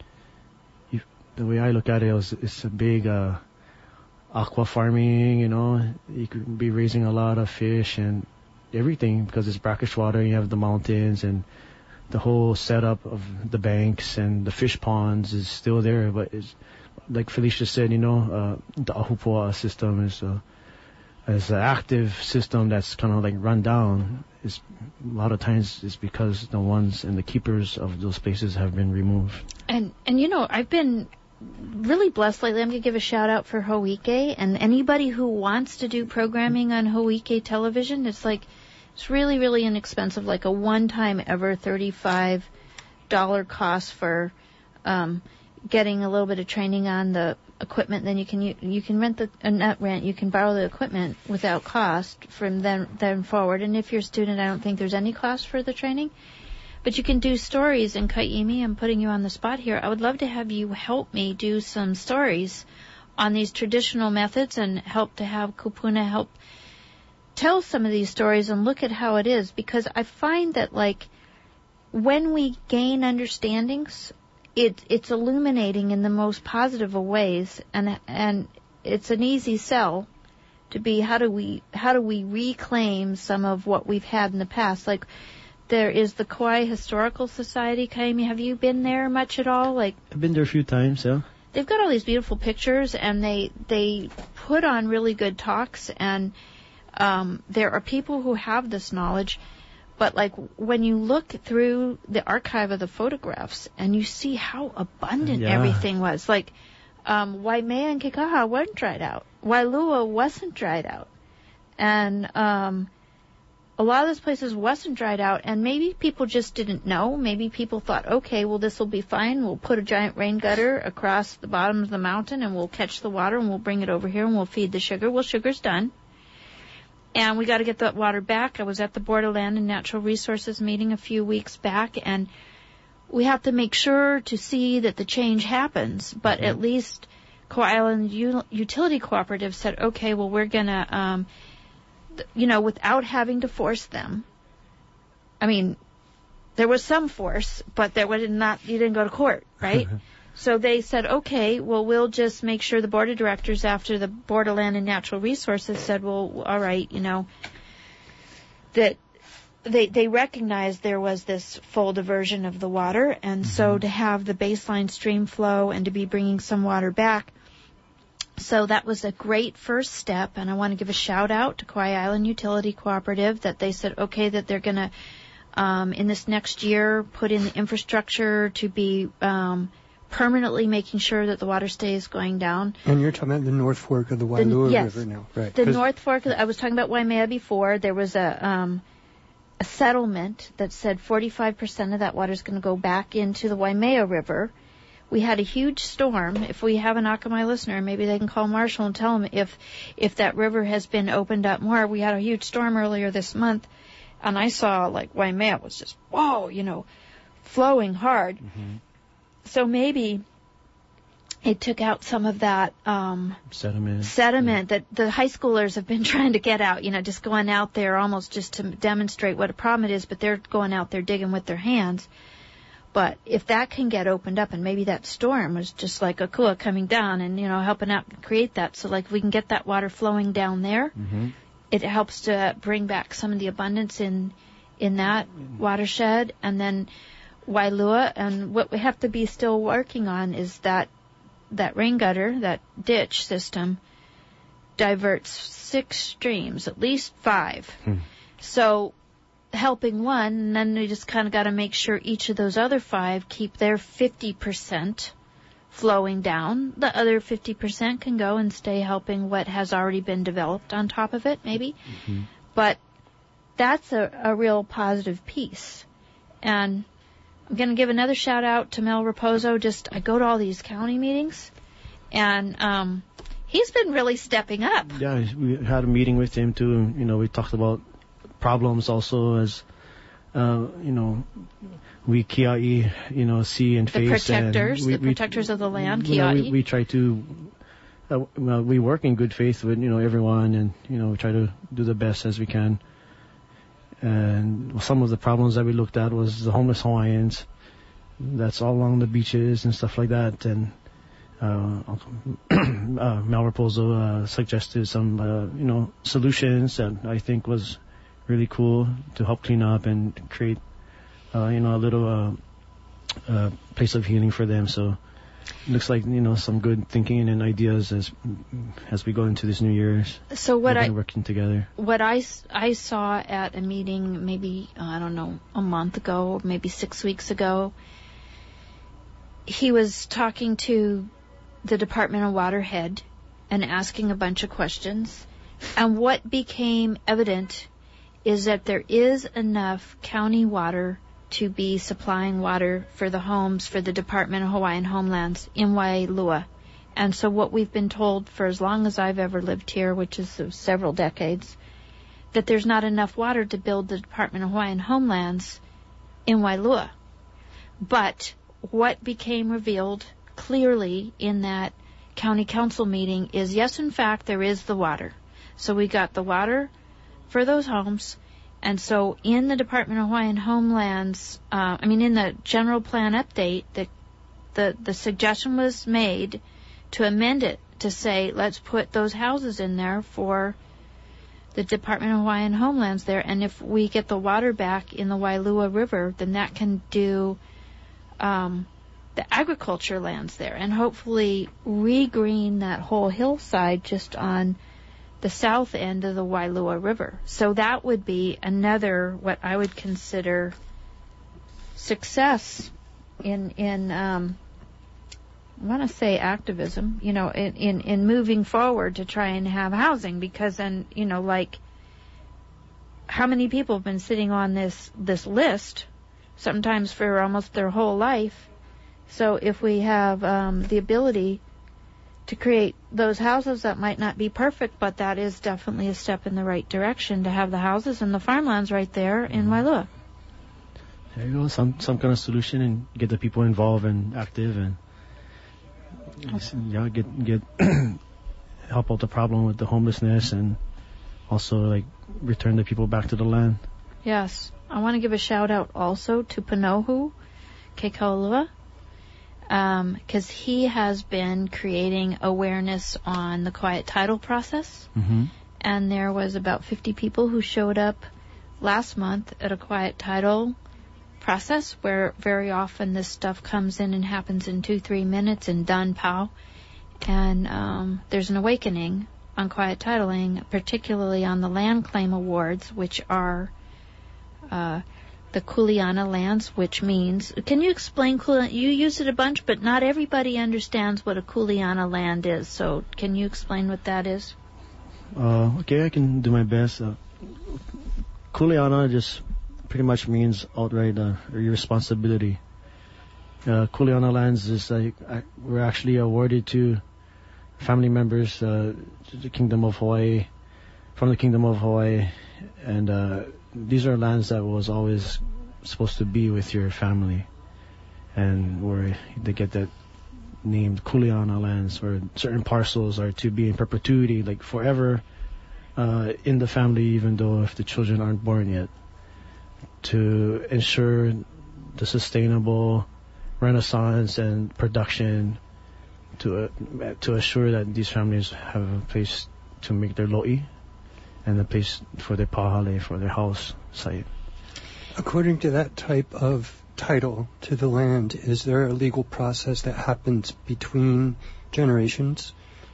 S4: if, the way I look at it is it's a big uh, aqua farming, you know. You could be raising a lot of fish and everything because it's brackish water. You have the mountains, and the whole setup of the banks and the fish ponds is still there. But it's, like Felicia said, you know, uh, the Ahupua'a system is uh, as an active system that's kind of like run down. Is a lot of times it's because the ones and the keepers of those places have been removed.
S1: And and you know, I've been really blessed lately. I'm going to give a shout out for Hoike, and anybody who wants to do programming on Hoike television. It's like it's really really inexpensive, like a one-time ever thirty-five dollars cost for um, getting a little bit of training on the equipment. Then you can you, you can rent the uh, not rent you can borrow the equipment without cost from then then forward. And if you're a student, I don't think there's any cost for the training. But you can do stories in Kaimi. I'm putting you on the spot here. I would love to have you help me do some stories on these traditional methods and help to have Kupuna help tell some of these stories and look at how it is. Because I find that, like, when we gain understandings, it, it's illuminating in the most positive of ways. And, and it's an easy sell to be, how do we, how do we reclaim some of what we've had in the past? Like, there is the Kauai Historical Society. Kaimi, have you been there much at all? Like,
S4: I've been there a few times, yeah.
S1: They've got all these beautiful pictures, and they they put on really good talks, and um, there are people who have this knowledge. But like when you look through the archive of the photographs, and you see how abundant
S4: Yeah.
S1: everything was, like um, Waimea and Kekaha weren't dried out, Wailua wasn't dried out, and um, a lot of those places wasn't dried out, and maybe people just didn't know. Maybe people thought, okay, well, this will be fine. We'll put a giant rain gutter across the bottom of the mountain, and we'll catch the water, and we'll bring it over here, and we'll feed the sugar. Well, sugar's done. And we got to get that water back. I was at the Board of Land and Natural Resources meeting a few weeks back, and we have to make sure to see that the change happens. But at least Kauai Island U- Utility Cooperative said, okay, well, we're going to, um, th- you know, without having to force them. I mean, there was some force, but there was not, you didn't go to court, right? So they said, okay, well, we'll just make sure the board of directors after the Board of Land and Natural Resources said, well, all right, you know, that they they recognized there was this full diversion of the water, and mm-hmm. so to have the baseline stream flow and to be bringing some water back. So that was a great first step, and I want to give a shout out to Kauai Island Utility Cooperative that they said, okay, that they're going to, um, in this next year, put in the infrastructure to be um, permanently making sure that the water stays going down.
S2: And you're talking about the North Fork of the Wailua
S1: the, yes,
S2: River now, right?
S1: The North Fork, I was talking about Waimea before. There was a, um, a settlement that said forty-five percent of that water is going to go back into the Waimea River. We had a huge storm. If we have an Akamai listener, maybe they can call Marshall and tell him if, if that river has been opened up more. We had a huge storm earlier this month, and I saw, like, Waimea was just, whoa, you know, flowing hard. Mm-hmm. So maybe it took out some of that um,
S4: sediment,
S1: sediment yeah. that the high schoolers have been trying to get out, you know, just going out there almost just to demonstrate what a problem it is, but they're going out there digging with their hands. But if that can get opened up, and maybe that storm was just like a kua coming down and, you know, helping out create that, so like we can get that water flowing down there, mm-hmm. it helps to bring back some of the abundance in in that watershed. And then Wailua, and what we have to be still working on is that that rain gutter, that ditch system, diverts six streams, at least five. Hmm. So helping one, and then we just kind of got to make sure each of those other five keep their fifty percent flowing down. The other fifty percent can go and stay helping what has already been developed on top of it, maybe. Mm-hmm. But that's a, a real positive piece. And I'm going to give another shout out to Mel Raposo. Just, I go to all these county meetings, and um, he's been really stepping up.
S4: Yeah, we had a meeting with him too. And, you know, we talked about problems also as, uh, you know, we Kia'i, you know, see and face.
S1: The protectors,
S4: and we,
S1: the protectors we, of the land, Kia'i.
S4: You know, we, we try to, uh, well, we work in good faith with, you know, everyone, and, you know, we try to do the best as we can. And some of the problems that we looked at was the homeless Hawaiians. That's all along the beaches and stuff like that. And uh, uh, Mel Raposo uh, suggested some, uh, you know, solutions that I think was really cool to help clean up and create, uh, you know, a little uh, uh, place of healing for them. So it looks like, you know, some good thinking and ideas as as we go into this new year.
S1: So what I
S4: working together.
S1: What I, I saw at a meeting maybe uh, I don't know a month ago, or maybe six weeks ago, he was talking to the Department of Water head and asking a bunch of questions, and what became evident is that there is enough county water to be supplying water for the homes for the Department of Hawaiian Homelands in Wailua. And so what we've been told for as long as I've ever lived here, which is several decades, that there's not enough water to build the Department of Hawaiian Homelands in Wailua. But what became revealed clearly in that county council meeting is, yes, in fact, there is the water. So we got the water for those homes. And so in the Department of Hawaiian Homelands, uh, I mean, in the general plan update, the, the the suggestion was made to amend it to say, let's put those houses in there for the Department of Hawaiian Homelands there. And if we get the water back in the Wailua River, then that can do um, the agriculture lands there and hopefully regreen that whole hillside just on the south end of the Wailua River. So that would be another, what I would consider success in, in um, I want to say activism, you know, in, in, in moving forward to try and have housing, because then, you know, like how many people have been sitting on this, this list, sometimes for almost their whole life. So if we have um, the ability to create those houses that might not be perfect, but that is definitely a step in the right direction to have the houses and the farmlands right there in Wailua.
S4: There you go, some some kind of solution, and get the people involved and active, and yeah, get get help out the problem with the homelessness, and also like return the people back to the land.
S1: Yes, I want to give a shout out also to Panohu Kekaulua, because um, he has been creating awareness on the quiet title process,
S4: mm-hmm.
S1: and there was about fifty people who showed up last month at a quiet title process, where very often this stuff comes in and happens in two, three minutes and done, pow. And um, there's an awakening on quiet titling, particularly on the land claim awards, which are uh, the Kuleana lands, which means, can you explain, you use it a bunch, but not everybody understands what a Kuleana land is, so can you explain what that is?
S4: Uh, okay, I can do my best. Uh, Kuleana just pretty much means outright uh, your responsibility. Uh, Kuleana lands is like uh, we're actually awarded to family members uh, to the Kingdom of Hawaii, from the Kingdom of Hawaii, and uh, these are lands that was always supposed to be with your family, and where they get that named Kuleana lands, where certain parcels are to be in perpetuity, like forever, uh, in the family, even though if the children aren't born yet, to ensure the sustainable renaissance and production, to uh, to assure that these families have a place to make their lo'i and a place for their pahale, for their house site.
S2: According to that type of title to the land, is there a legal process that happens between generations?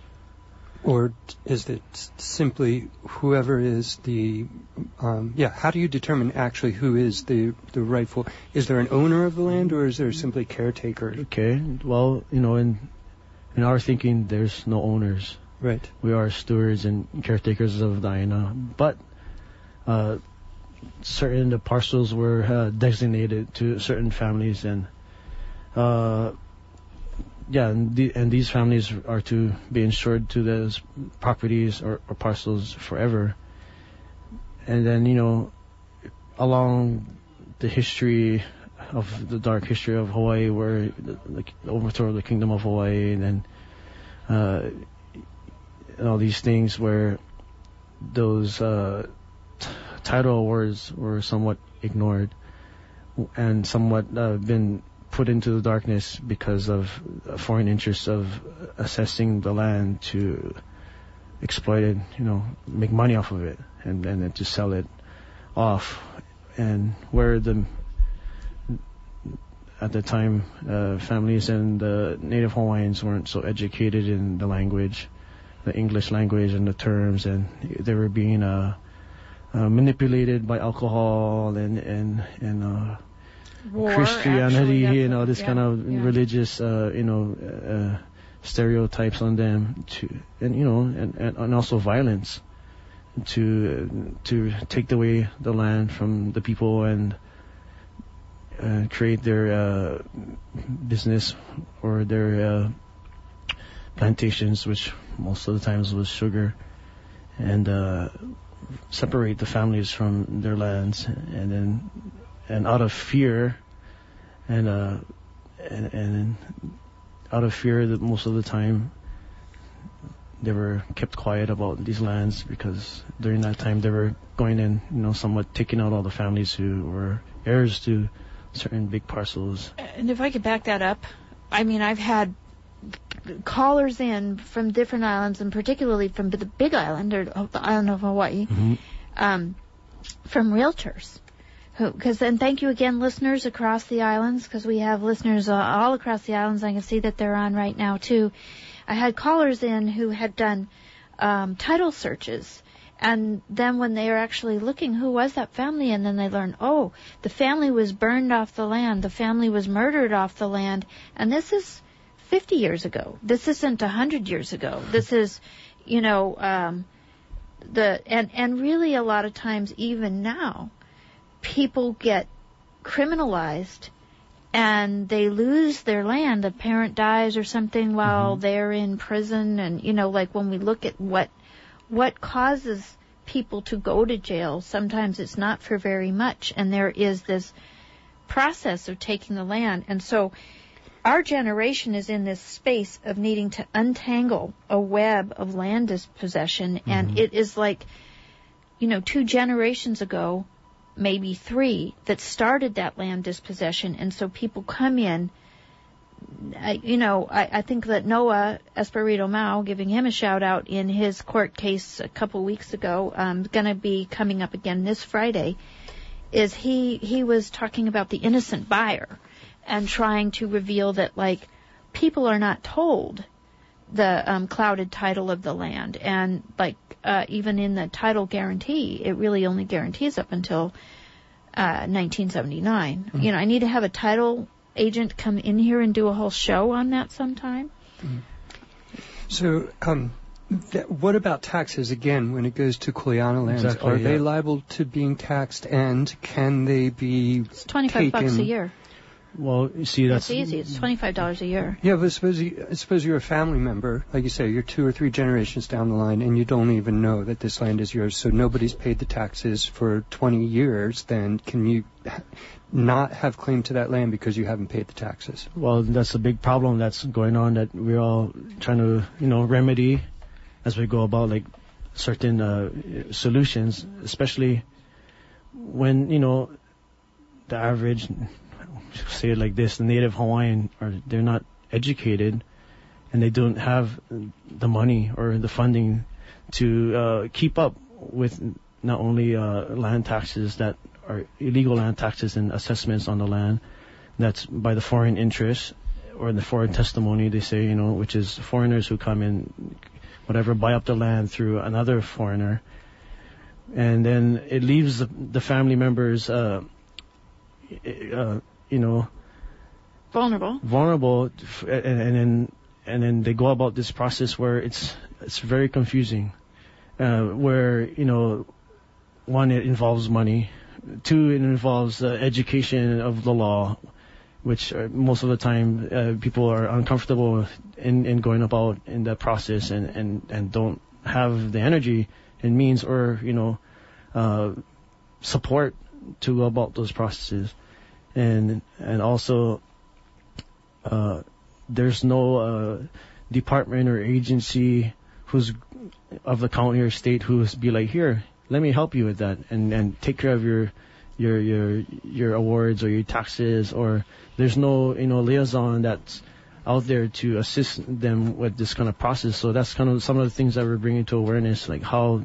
S2: Or is it simply whoever is the, um, yeah, how do you determine actually who is the, the rightful, is there an owner of the land, or is there simply caretaker?
S4: Okay, well, you know, in in our thinking, there's no owners.
S2: Right.
S4: We are stewards and caretakers of the aina, but uh, certain the parcels were uh, designated to certain families, and uh, yeah, and, the, and these families are to be insured to those properties or, or parcels forever. And then, you know, along the history of the dark history of Hawaii, where the, the overthrow of the Kingdom of Hawaii, and then uh, and all these things where those uh, t- title awards were somewhat ignored and somewhat uh, been put into the darkness because of foreign interests of assessing the land to exploit it, you know, make money off of it, and, and then to sell it off. And where the, at the time, uh, families and uh, Native Hawaiians weren't so educated in the language, the English language and the terms, and they were being uh, uh, manipulated by alcohol and, and, and, uh,
S1: War,
S4: Christianity,
S1: actually,
S4: you know, this
S1: yeah,
S4: kind of
S1: yeah.
S4: religious, uh, you know, uh, stereotypes on them, to, and you know, and, and, and also violence, to to take away the land from the people and uh, create their uh, business or their uh, plantations, which most of the times was sugar, and uh, separate the families from their lands, and then. And out of fear, and uh, and, and out of fear that most of the time they were kept quiet about these lands, because during that time they were going in, you know, somewhat taking out all the families who were heirs to certain big parcels.
S1: And if I could back that up, I mean, I've had callers in from different islands, and particularly from the Big Island, or the island of Hawaii,
S4: Mm-hmm.
S1: um, from realtors. Because and thank you again, listeners across the islands, because we have listeners uh, all across the islands. I can see that they're on right now too. I had callers in who had done um, title searches, and then when they were actually looking, who was that family, and then they learned, oh, the family was burned off the land, the family was murdered off the land, and this is fifty years ago. This isn't one hundred years ago. This is, you know, um, the and and really a lot of times even now, people get criminalized and they lose their land. The parent dies or something while mm-hmm. they're in prison, and you know, like when we look at what what causes people to go to jail, sometimes it's not for very much, and there is this process of taking the land. And so our generation is in this space of needing to untangle a web of land dispossession, mm-hmm. and it is like, you know, two generations ago, maybe three, that started that land dispossession. And so people come in, I, you know, I, I think that Noah Espirito Mao, giving him a shout out in his court case a couple weeks ago, um, going to be coming up again this Friday, is he, he was talking about the innocent buyer and trying to reveal that, like, people are not told the um, clouded title of the land. And, like, uh, even in the title guarantee, it really only guarantees up until uh, nineteen seventy-nine. Mm-hmm. You know, I need to have a title agent come in here and do a whole show on that sometime.
S2: Mm-hmm. So, um, th- what about taxes again when it goes to Kuleana lands?
S4: Exactly,
S2: are
S4: yeah.
S2: they liable to being taxed, and can they be
S1: It's twenty-five
S2: taken?
S1: bucks a year.
S4: Well, you see, that's
S1: It's easy. It's twenty-five dollars a year.
S2: Yeah, but suppose, you, suppose you're a family member, like you say, you're two or three generations down the line, and you don't even know that this land is yours, so nobody's paid the taxes for twenty years, then can you not have claim to that land because you haven't paid the taxes?
S4: Well, that's a big problem that's going on that we're all trying to, you know, remedy as we go about, like, certain uh, solutions, especially when, you know, the average, say it like this, the native Hawaiian, are they're not educated, and they don't have the money or the funding to uh, keep up with not only uh, land taxes that are illegal land taxes and assessments on the land that's by the foreign interest or the foreign testimony, they say, you know, which is foreigners who come in, whatever, buy up the land through another foreigner, and then it leaves the, the family members uh, uh, you know,
S1: vulnerable,
S4: vulnerable, and, and then and then they go about this process where it's it's very confusing, uh, where, you know, one, it involves money, two, it involves uh, education of the law, which uh, most of the time uh, people are uncomfortable in, in going about in that process, and, and, and don't have the energy and means or, you know, uh, support to go about those processes. And and also, uh, there's no uh, department or agency who's of the county or state who's be like, here, let me help you with that, and, and take care of your your your your awards or your taxes. Or there's no, you know, liaison that's out there to assist them with this kind of process. So that's kind of some of the things that we're bringing to awareness, like how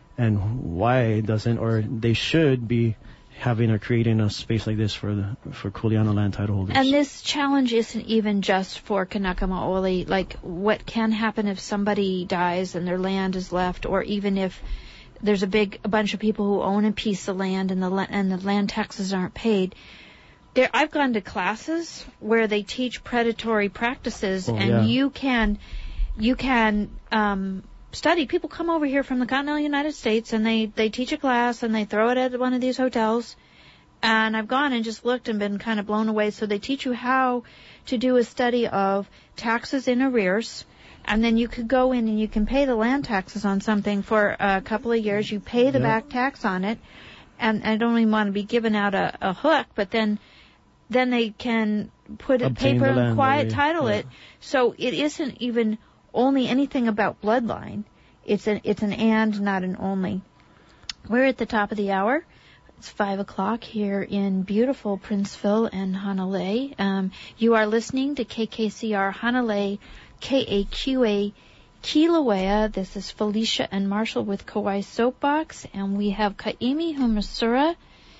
S4: and why it doesn't, or they should be having or creating a space like this for the for Kuleana land title holders.
S1: And this challenge isn't even just for Kanaka Maoli. Like, what can happen if somebody dies and their land is left, or even if there's a big a bunch of people who own a piece of land and the la- and the land taxes aren't paid. There, I've gone to classes where they teach predatory practices,
S4: oh,
S1: and
S4: yeah.
S1: you can you can um, study. People come over here from the continental United States, and they, they teach a class, and they throw it at one of these hotels. And I've gone and just looked and been kind of blown away. So they teach you how to do a study of taxes in arrears, and then you could go in and you can pay the land taxes on something for a couple of years. You pay the
S4: yeah.
S1: back tax on it, and I don't even want to be giving out a, a hook, but then then they can put a
S4: Obtain
S1: paper
S4: the
S1: and
S4: land
S1: quiet
S4: already.
S1: title
S4: yeah.
S1: it. So it isn't even only anything about bloodline. It's an it's an and, not an only. We're at the top of the hour. It's five o'clock here in beautiful Princeville and Hanalei. Um, you are listening to K K C R Hanalei, K A Q A Kilauea. This is Felicia and Marshall with Kauai Soapbox, and we have Kaimi Humasura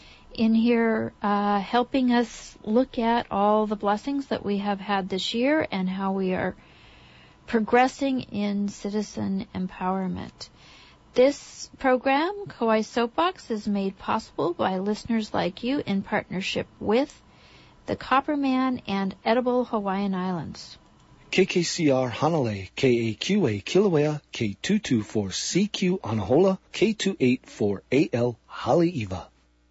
S1: in here uh, helping us look at all the blessings that we have had this year and how we are progressing in citizen empowerment. This program, Kauai Soapbox, is made possible by listeners like you in partnership with the Copperman and Edible Hawaiian Islands.
S8: K K C R Hanalei, K A Q A Kilauea, K two two four C Q Anahola, K two eight four A L Haleiwa.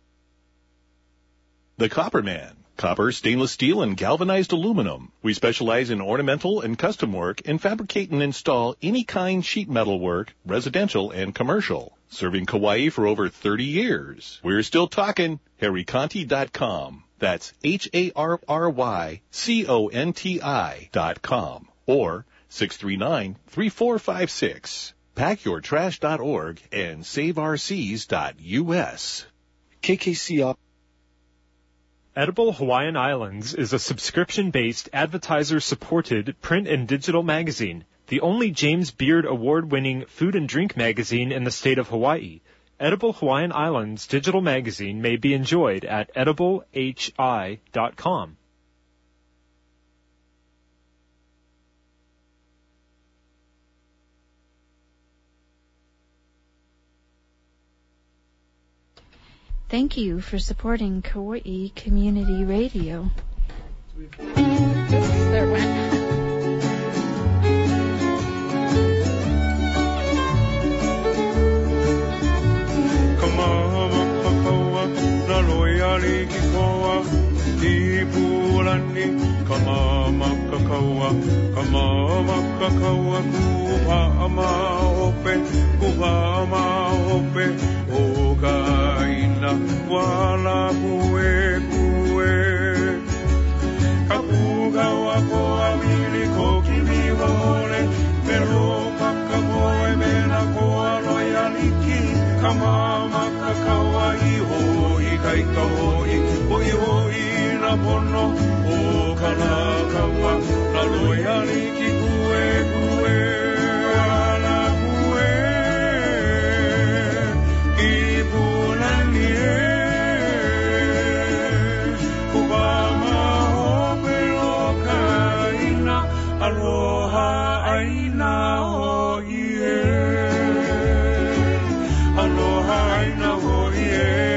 S9: The Copper Man. Copper, stainless steel, and galvanized aluminum. We specialize in ornamental and custom work and fabricate and install any kind sheet metal work, residential and commercial. Serving Kauai for over thirty years. We're still talking. Harry Conti dot com. That's H A R R Y C O N T I dot com. Or six three nine, three four five six. pack your trash dot org and save our seas dot U S.
S8: K K C R.
S10: Edible Hawaiian Islands is a subscription-based, advertiser-supported print and digital magazine, the only James Beard Award-winning food and drink magazine in the state of Hawaii. Edible Hawaiian Islands digital magazine may be enjoyed at edible h i dot com.
S1: Thank you for supporting Kauai Community Radio. There it went.
S11: Wala kue kue Kapuga wako amili koki miwole Melo kakaboe mena koa loyaliki Kamama kakawa iho ikaika hoi Hoi hoi na pono O kalakawa Na loyaliki kue kue Wala kue Ibulani Aloha aina ho ie Aloha aina ho ie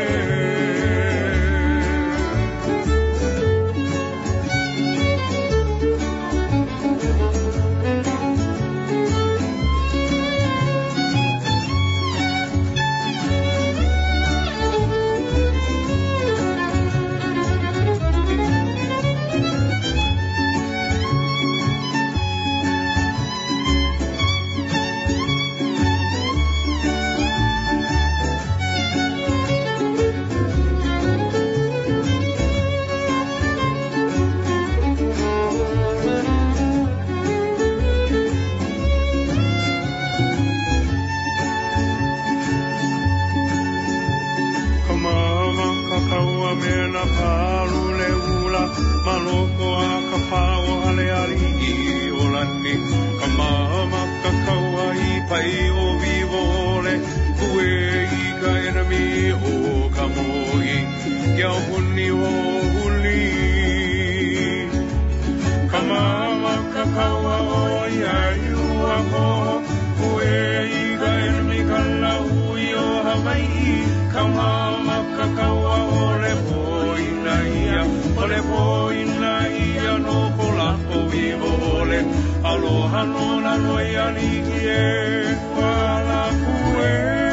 S11: Aloha no na loia liki e wala kue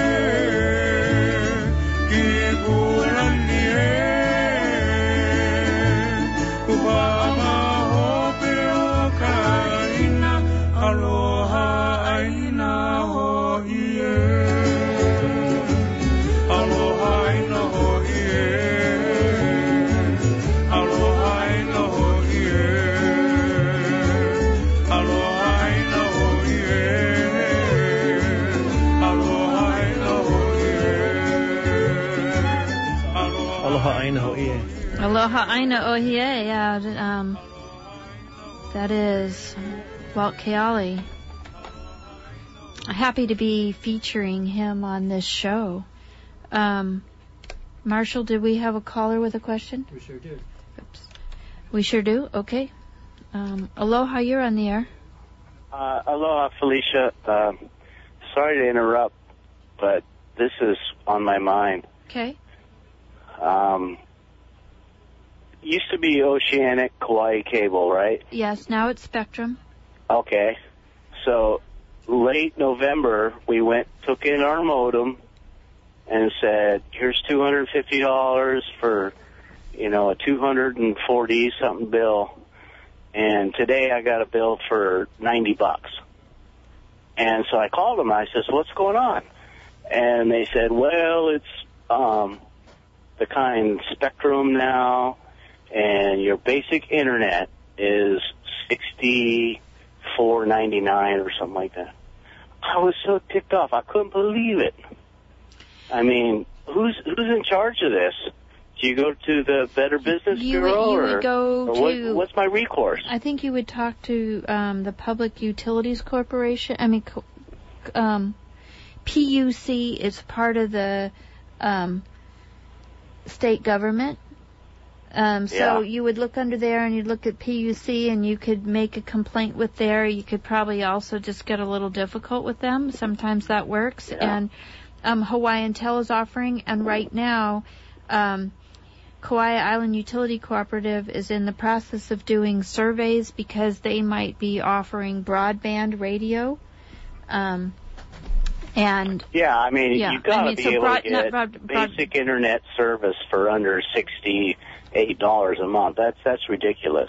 S11: ki kulani e Kupama hope o kaina Aloha aina ho ie Aloha aina ho ie Aloha aina ho ie
S1: Aloha Aina Ohie, yeah, um, that is Walt Keali. Happy to be featuring him on this show. Um, Marshall, did we have a caller with a question?
S2: We sure did.
S1: Oops. We sure do? Okay. Um, aloha, you're on the air.
S12: Uh, aloha, Felicia. Um, sorry to interrupt, but this is on my mind.
S1: Okay.
S12: Um, used to be Oceanic Kauai Cable, right?
S1: Yes, now it's Spectrum.
S12: Okay. So late November, we went, took in our modem, and said, here's two hundred fifty dollars for, you know, a two hundred forty something bill. And today I got a bill for ninety bucks. And so I called them. I said, so what's going on? And they said, well, it's um, the kind Spectrum now, and your basic internet is sixty-four ninety-nine or something like that. I was so ticked off. I couldn't believe it. I mean, who's who's in charge of this? Do you go to the Better Business
S1: You would-
S12: Bureau,
S1: you
S12: or,
S1: would go
S12: or
S1: to-
S12: what, what's my recourse?
S1: I think you would talk to um, the Public Utilities Corporation. I mean, co- um, P U C is part of the um, state government. Um, so
S12: Yeah.
S1: you would look under there and you'd look at P U C and you could make a complaint with there. You could probably also just get a little difficult with them. Sometimes that works.
S12: Yeah.
S1: And um, Hawaiian Tel is offering, and right now, um, Kauai Island Utility Cooperative is in the process of doing surveys because they might be offering broadband radio. Um, and
S12: Yeah, I mean,
S1: Yeah,
S12: you've got
S1: I
S12: to
S1: mean,
S12: be
S1: so
S12: able
S1: broad-
S12: to
S1: not
S12: get
S1: broad- broad-
S12: basic internet service for under sixty-eight dollars a month. That's that's ridiculous.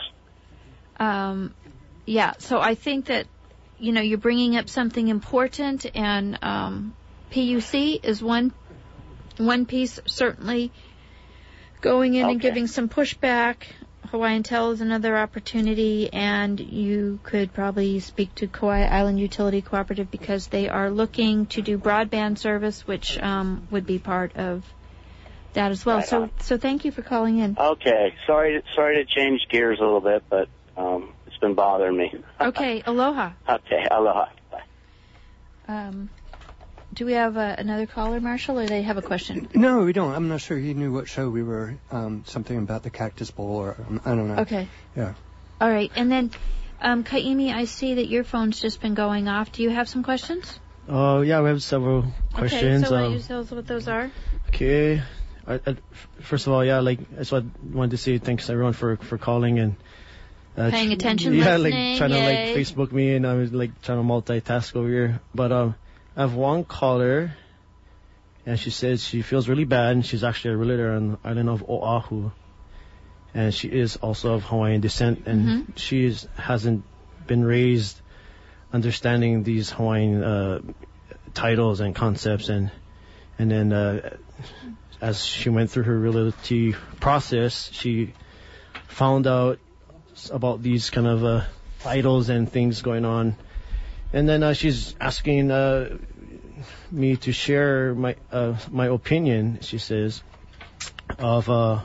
S1: um, yeah, so I think that, you know, you're bringing up something important, and um, P U C is one one piece, certainly going in and
S12: Okay.
S1: giving some pushback. Hawaiian Tel is another opportunity, and you could probably speak to Kauai Island Utility Cooperative because they are looking to do broadband service, which um, would be part of that as well.
S12: Right
S1: so,
S12: on.
S1: so thank you for calling in.
S12: Okay, sorry, to, sorry to change gears a little bit, but um, it's been bothering me.
S1: Okay, aloha.
S12: Okay, aloha. Bye.
S1: Um, do we have uh, another caller, Marshall, or they have a question?
S2: No, we don't. I'm not sure he knew what show we were. Um, something about the Cactus Bowl, or um, I don't know.
S1: Okay.
S2: Yeah.
S1: All right, and then, um, Kaimi, I see that your phone's just been going off. Do you have some questions?
S4: Oh, yeah, we have several questions.
S1: Okay, so why don't
S4: um,
S1: you tell us what those are?
S4: Okay. I, I, first of all, yeah, like, I just wanted to say thanks everyone for, for calling and uh,
S1: Paying
S4: tr-
S1: attention,
S4: Yeah,
S1: listening,
S4: like trying
S1: yay.
S4: to like Facebook me, and I was like trying to multitask over here. But um, I have one caller, and she says she feels really bad, and she's actually a realtor on the island of Oahu, and she is also of Hawaiian descent, and
S1: Mhm.
S4: she is, hasn't been raised understanding these Hawaiian uh, titles and concepts, and and then uh, as she went through her realty process, she found out about these kind of uh, titles and things going on, and then uh, she's asking uh, me to share my uh, my opinion. She says of uh,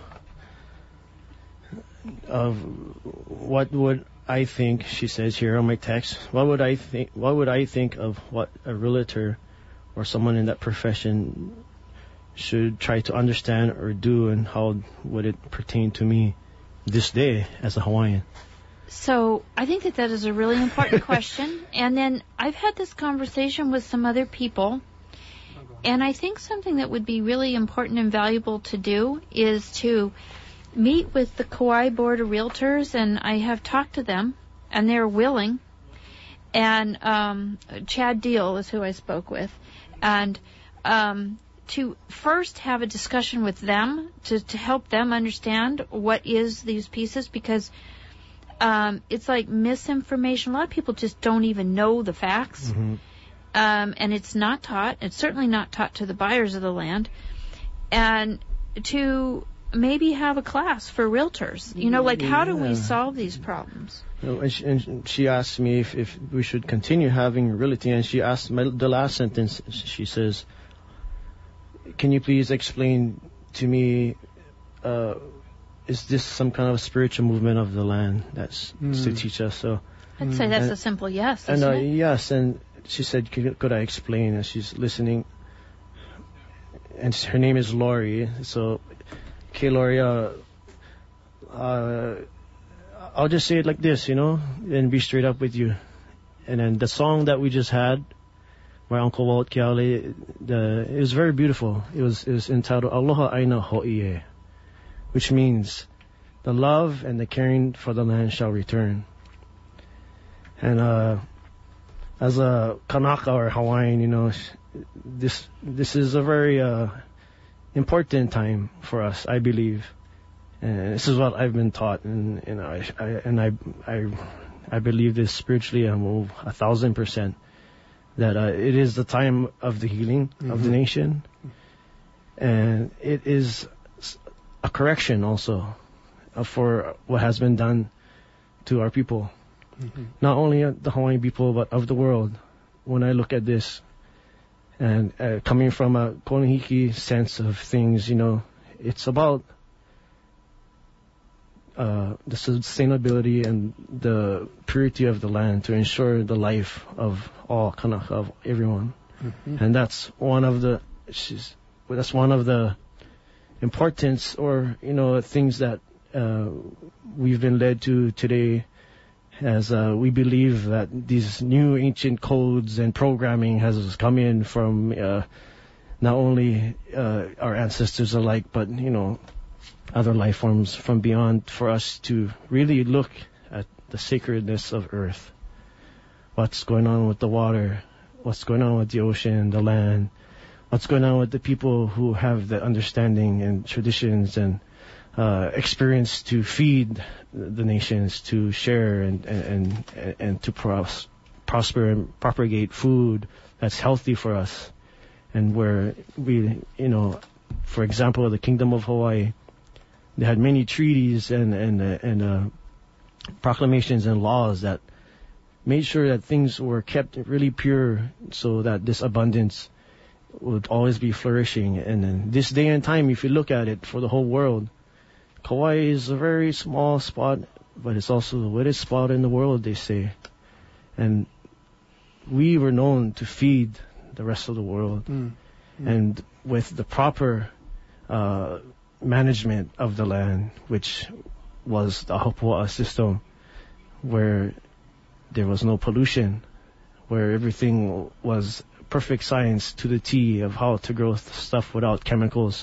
S4: of what would I think. She says here on my text, what would I think? What would I think of what a realtor or someone in that profession should try to understand or do, and how would it pertain to me this day as a Hawaiian?
S1: So I think that that is a really important question. And then I've had this conversation with some other people, and I think something that would be really important and valuable to do is to meet with the Kauai Board of Realtors, and I have talked to them, and they're willing. And um, Chad Deal is who I spoke with, and um, to first have a discussion with them to, to help them understand what is these pieces, because um, it's like misinformation. A lot of people just don't even know the facts,
S4: Mm-hmm.
S1: um, and it's not taught. It's certainly not taught to the buyers of the land. And to maybe have a class for realtors, you know, like how do we
S4: Yeah.
S1: solve these problems?
S4: You know, and, she, and she asked me if, if we should continue having realty, and she asked my, the last sentence. She says, "Can you please explain to me? Uh, is this some kind of spiritual movement of the land that's
S2: Mm.
S4: to teach us?" So,
S1: I'd say that's
S4: And-
S1: a simple yes,
S4: and
S1: isn't
S4: uh,
S1: it?
S4: yes, and she said, could, "Could I explain?" And she's listening. And her name is Lori. So, okay, Lori. Uh, uh, I'll just say it like this, you know, and be straight up with you. And then the song that we just had, by Uncle Walt Keale, the it was very beautiful. It was it was entitled Aloha Aina Ho'ie, which means the love and the caring for the land shall return. And uh, as a Kanaka or Hawaiian, you know, this this is a very uh, important time for us, I believe. And this is what I've been taught, and you know, I, I and I I I believe this spiritually. I'm a thousand percent that uh, it is the time of the healing mm-hmm. of the nation, and it is a correction also uh, for what has been done to our people, mm-hmm. not only the Hawaiian people but of the world. When I look at this, and uh, coming from a Konihiki sense of things, you know, it's about Uh, the sustainability and the purity of the land to ensure the life of all Kanaka, of everyone. Mm-hmm. And that's one of the she's, that's one of the importance or you know things that uh, we've been led to today, as uh, we believe that these new ancient codes and programming has come in from uh, not only uh, our ancestors alike, but you know. Other life forms from beyond, for us to really look at the sacredness of Earth. What's going on with the water? What's going on with the ocean, the land? What's going on with the people who have the understanding and traditions and uh, experience to feed the nations, to share and and and, and to pros- prosper and propagate food that's healthy for us, and where we, you know, for example, the Kingdom of Hawaii. They had many treaties and and uh, and uh, proclamations and laws that made sure that things were kept really pure, so that this abundance would always be flourishing. And in this day and time, if you look at it for the whole world, Kauai is a very small spot, but it's also the wettest spot in the world, they say. And we were known to feed the rest of the world, mm. Mm. and with the proper Uh, management of the land, which was the Hapua'a system, where there was no pollution, where everything was perfect science to the T of how to grow stuff without chemicals.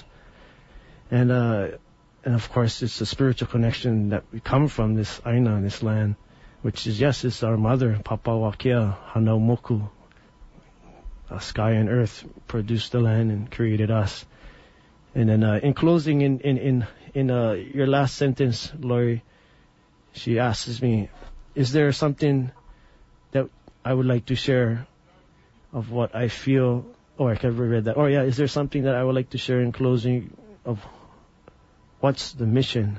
S4: And uh, and of course, it's a spiritual connection that we come from, this Aina, this land, which is, yes, it's our mother, Papa Wakea, Hanau Moku. Uh, sky and earth produced the land and created us. And then uh, in closing, in in in, in uh, your last sentence, Lori, she asks me, is there something that I would like to share of what I feel? Oh, I could have read that. Oh, yeah, is there something that I would like to share in closing of what's the mission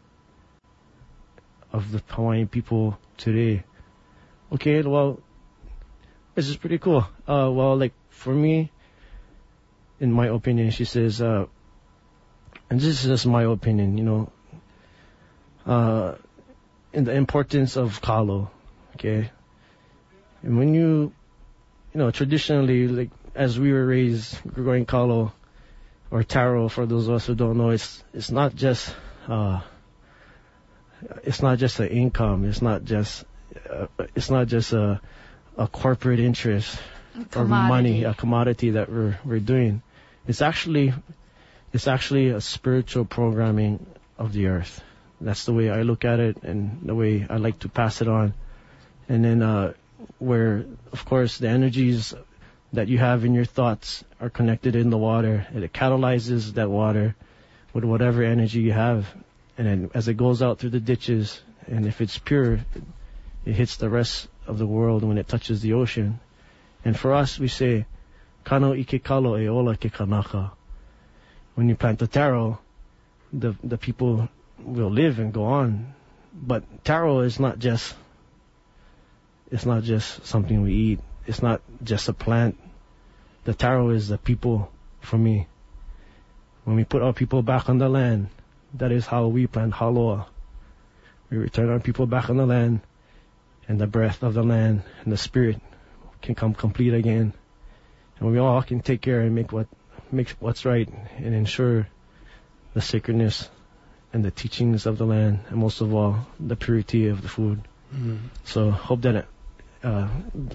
S4: of the Hawaiian people today? Okay, well, this is pretty cool. Uh, well, like, for me, in my opinion, she says, uh, and this is just my opinion, you know, uh, in the importance of kalo, okay? And when you, you know, traditionally, like, as we were raised, growing kalo, or taro, for those of us who don't know, it's, it's not just, uh, it's not just an income, it's not just, uh, it's not just a, a corporate interest or money, a commodity that we're, we're doing. It's actually, it's actually a spiritual programming of the earth. That's the way I look at it, and the way I like to pass it on. And then, uh, where, of course, the energies that you have in your thoughts are connected in the water, and it catalyzes that water with whatever energy you have. And then as it goes out through the ditches, and if it's pure, it, it hits the rest of the world when it touches the ocean. And for us, we say, Kano ike kalo e ola ke kanaka. When you plant the taro, the the people will live and go on. But taro is not just, it's not just something we eat. It's not just a plant. The taro is the people for me. When we put our people back on the land, that is how we plant haloa. We return our people back on the land, and the breath of the land and the spirit can come complete again. And we all can take care and make what make what's right, and ensure the sacredness and the teachings of the land, and most of all, the purity of the food. Mm-hmm. So hope that uh,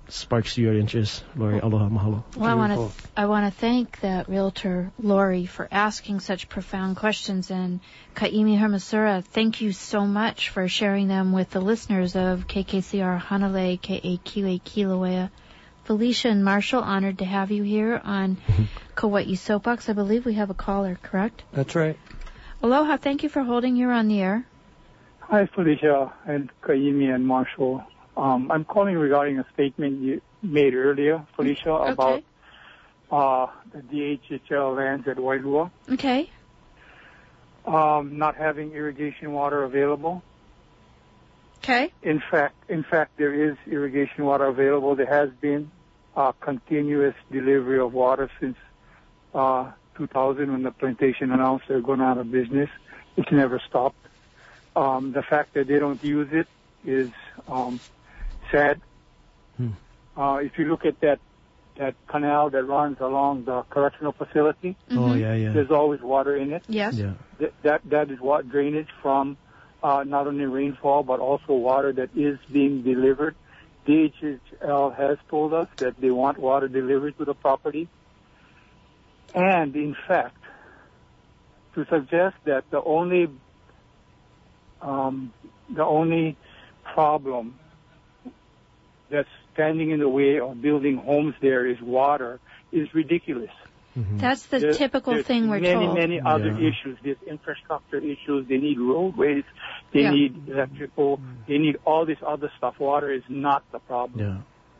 S4: sparks your interest, Lori. Aloha, mahalo.
S1: Well, I want to I want to thank that realtor Lori for asking such profound questions, and Kaimi Hermasura, thank you so much for sharing them with the listeners of K K C R Hanalei, K A Q A Kilauea. Felicia and Marshall, honored to have you here on Kauai Soapbox. I believe we have a caller, correct?
S2: That's right.
S1: Aloha, thank you for holding. You're on the air.
S13: Hi, Felicia and Kaimi and Marshall. Um, I'm calling regarding a statement you made earlier, Felicia,
S1: okay.
S13: about uh, the D H H L lands at Wailua.
S1: Okay.
S13: Um, not having irrigation water available.
S1: Okay.
S13: In fact, in fact, there is irrigation water available. There has been uh, continuous delivery of water since uh, two thousand, when the plantation announced they're going out of business. It's never stopped. Um, the fact that they don't use it is um, sad.
S4: Hmm.
S13: Uh, if you look at that that canal that runs along the correctional facility,
S4: mm-hmm. oh yeah, yeah,
S13: there's always water in it.
S1: Yes.
S4: Yeah.
S13: Th- that that is what drainage from uh, not only rainfall but also water that is being delivered. D H H L has told us that they want water delivered to the property, and in fact, to suggest that the only um, the only problem that's standing in the way of building homes there is water is ridiculous.
S1: Mm-hmm. That's the
S13: there's,
S1: typical
S13: there's
S1: thing we're
S13: many,
S1: told.
S13: Many, many other
S4: Yeah.
S13: issues. There's infrastructure issues. They need roadways. They
S1: Yeah.
S13: need electrical. They need all this other stuff. Water is not the problem.
S4: Yeah.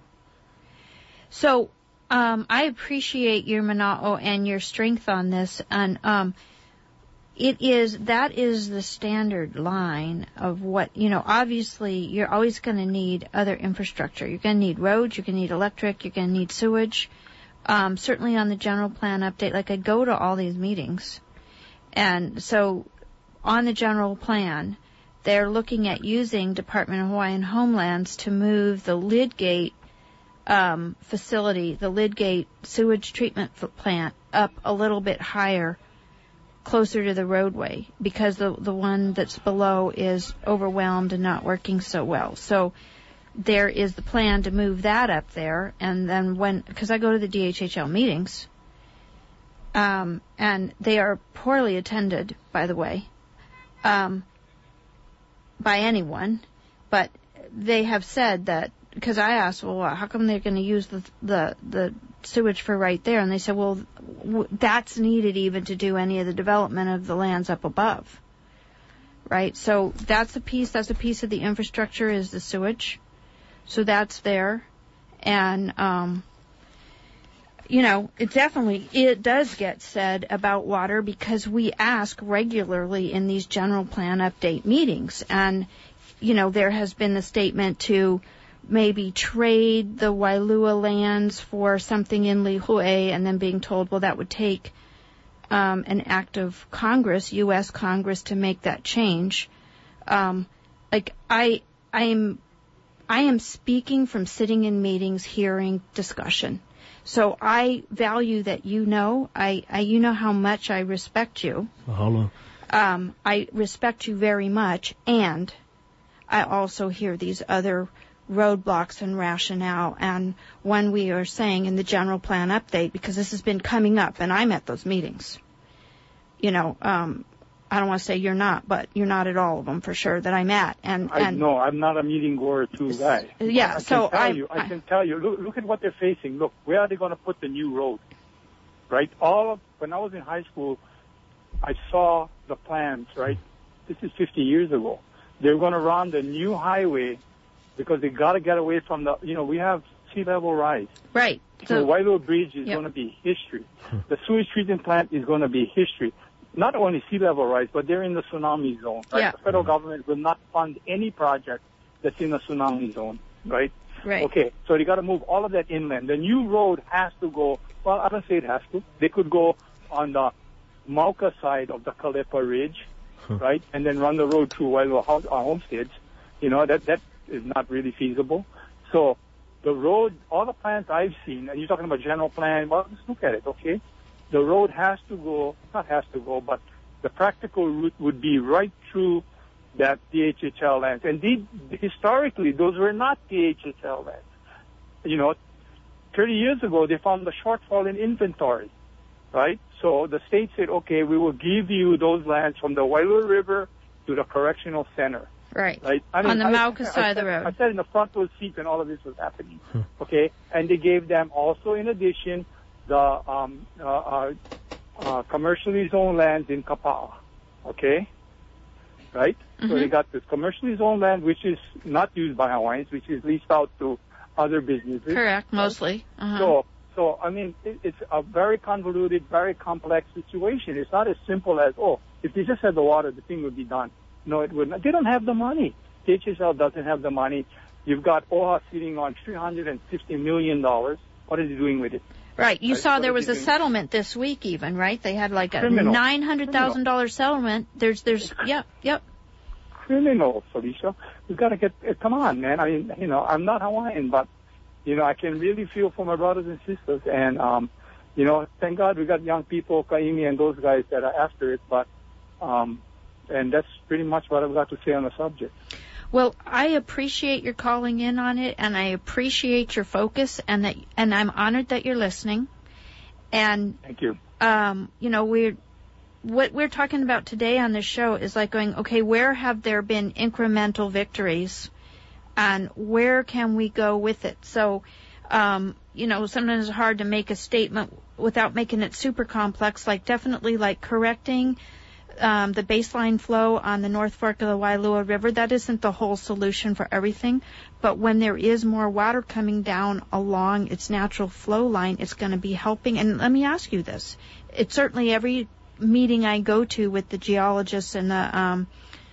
S1: So um, I appreciate your mana'o and your strength on this, and um, it is that is the standard line of what, you know, obviously you're always going to need other infrastructure. You're going to need roads, you're going to need electric, you're going to need sewage. Um, certainly on the general plan update, like I go to all these meetings. And so on the general plan, they're looking at using Department of Hawaiian Homelands to move the Lydgate um, facility, the Lydgate sewage treatment plant, up a little bit higher, closer to the roadway, because the the one that's below is overwhelmed and not working so well. So there is the plan to move that up there, and then when, because I go to the D H H L meetings, um, and they are poorly attended, by the way, um, by anyone, but they have said that, because I asked, well, how come they're going to use the the the sewage for right there? And they said, well, w- that's needed even to do any of the development of the lands up above, right? So that's a piece, that's a piece of the infrastructure is the sewage. So that's there. And, um, you know, it definitely, it does get said about water because we ask regularly in these general plan update meetings. And, you know, there has been the statement to maybe trade the Wailua lands for something in Lihue, and then being told, well, that would take um, an act of Congress, U S Congress, to make that change. Um, like, I, I am, I am speaking from sitting in meetings, hearing discussion. So I value that you know, I, I you know how much I respect you.
S4: Mahalo.
S1: Um, I respect you very much, and I also hear these other roadblocks and rationale, and when we are saying in the general plan update, because this has been coming up, and I'm at those meetings. You know, um, I don't want to say you're not, but you're not at all of them for sure that I'm at. And,
S13: I
S1: and
S13: know I'm not a meeting goer too guy.
S1: Yeah,
S13: I
S1: so
S13: can tell
S1: I,
S13: you, I,
S1: I
S13: can tell you. Look, look at what they're facing. Look, where are they going to put the new road? Right. All of when I was in high school, I saw the plans. Right. This is fifty years ago. They're going to run the new highway because they got to get away from the. You know, we have sea level rise.
S1: Right.
S13: So the Wailua Bridge is
S1: yep.
S13: going to be history. The sewage treatment plant is going to be history. Not only sea level rise, but they're in the tsunami zone, right?
S1: Yeah.
S13: The federal government will not fund any project that's in the tsunami zone, right?
S1: Right.
S13: Okay, so they got to move all of that inland. The new road has to go, well, I don't say it has to. They could go on the Mauka side of the Kalepa Ridge, right? And then run the road through Wailua house, uh, homesteads. You know, that, that is not really feasible. So the road, all the plans I've seen, and you're talking about general plan, well, just look at it, okay? The road has to go, not has to go, but the practical route would be right through that D H H L lands. And they, historically, those were not D H H L lands. you know, thirty years ago, they found a shortfall in inventory, right? So the state said, okay, we will give you those lands from the Wailua River to the correctional center.
S1: Right.
S13: Right. I mean,
S1: on the
S13: I,
S1: Mauka
S13: I,
S1: side
S13: I
S1: of the
S13: said,
S1: road.
S13: I sat in the front row seat when all of this was happening. Okay. And they gave them also, in addition, the um, uh, uh, uh, commercially zoned lands in Kapa'a. Okay. Right.
S1: Mm-hmm.
S13: So they got this commercially zoned land, which is not used by Hawaiians, which is leased out to other businesses.
S1: Correct. Mostly. Uh-huh.
S13: So, so I mean, it, it's a very convoluted, very complex situation. It's not as simple as, oh, if they just had the water, the thing would be done. No, it wouldn't. They don't have the money. K H S L doesn't have the money. You've got O H A sitting on three hundred fifty million dollars. What is he doing with it?
S1: Right. You
S13: right?
S1: saw
S13: what
S1: there was a
S13: doing?
S1: settlement this week even, right? They had like a
S13: Criminal.
S1: nine hundred thousand dollars settlement. There's, there's, yep, yep.
S13: Criminal, Felicia. We've got to get, uh, come on, man. I mean, you know, I'm not Hawaiian, but, you know, I can really feel for my brothers and sisters. And, um, you know, thank God we got young people, Kaimi and those guys that are after it, but, um, and that's pretty much what I've got to say on the subject.
S1: Well, I appreciate your calling in on it, and I appreciate your focus, and that, and I'm honored that you're listening. And
S13: thank you.
S1: Um, you know, we're what we're talking about today on this show is like going, okay, where have there been incremental victories, and where can we go with it? So, um, you know, sometimes it's hard to make a statement without making it super complex. Like definitely, like correcting. Um, the baseline flow on the North Fork of the Wailua River, that isn't the whole solution for everything. But when there is more water coming down along its natural flow line, it's going to be helping. And let me ask you this. It's certainly every meeting I go to with the geologists and the, um,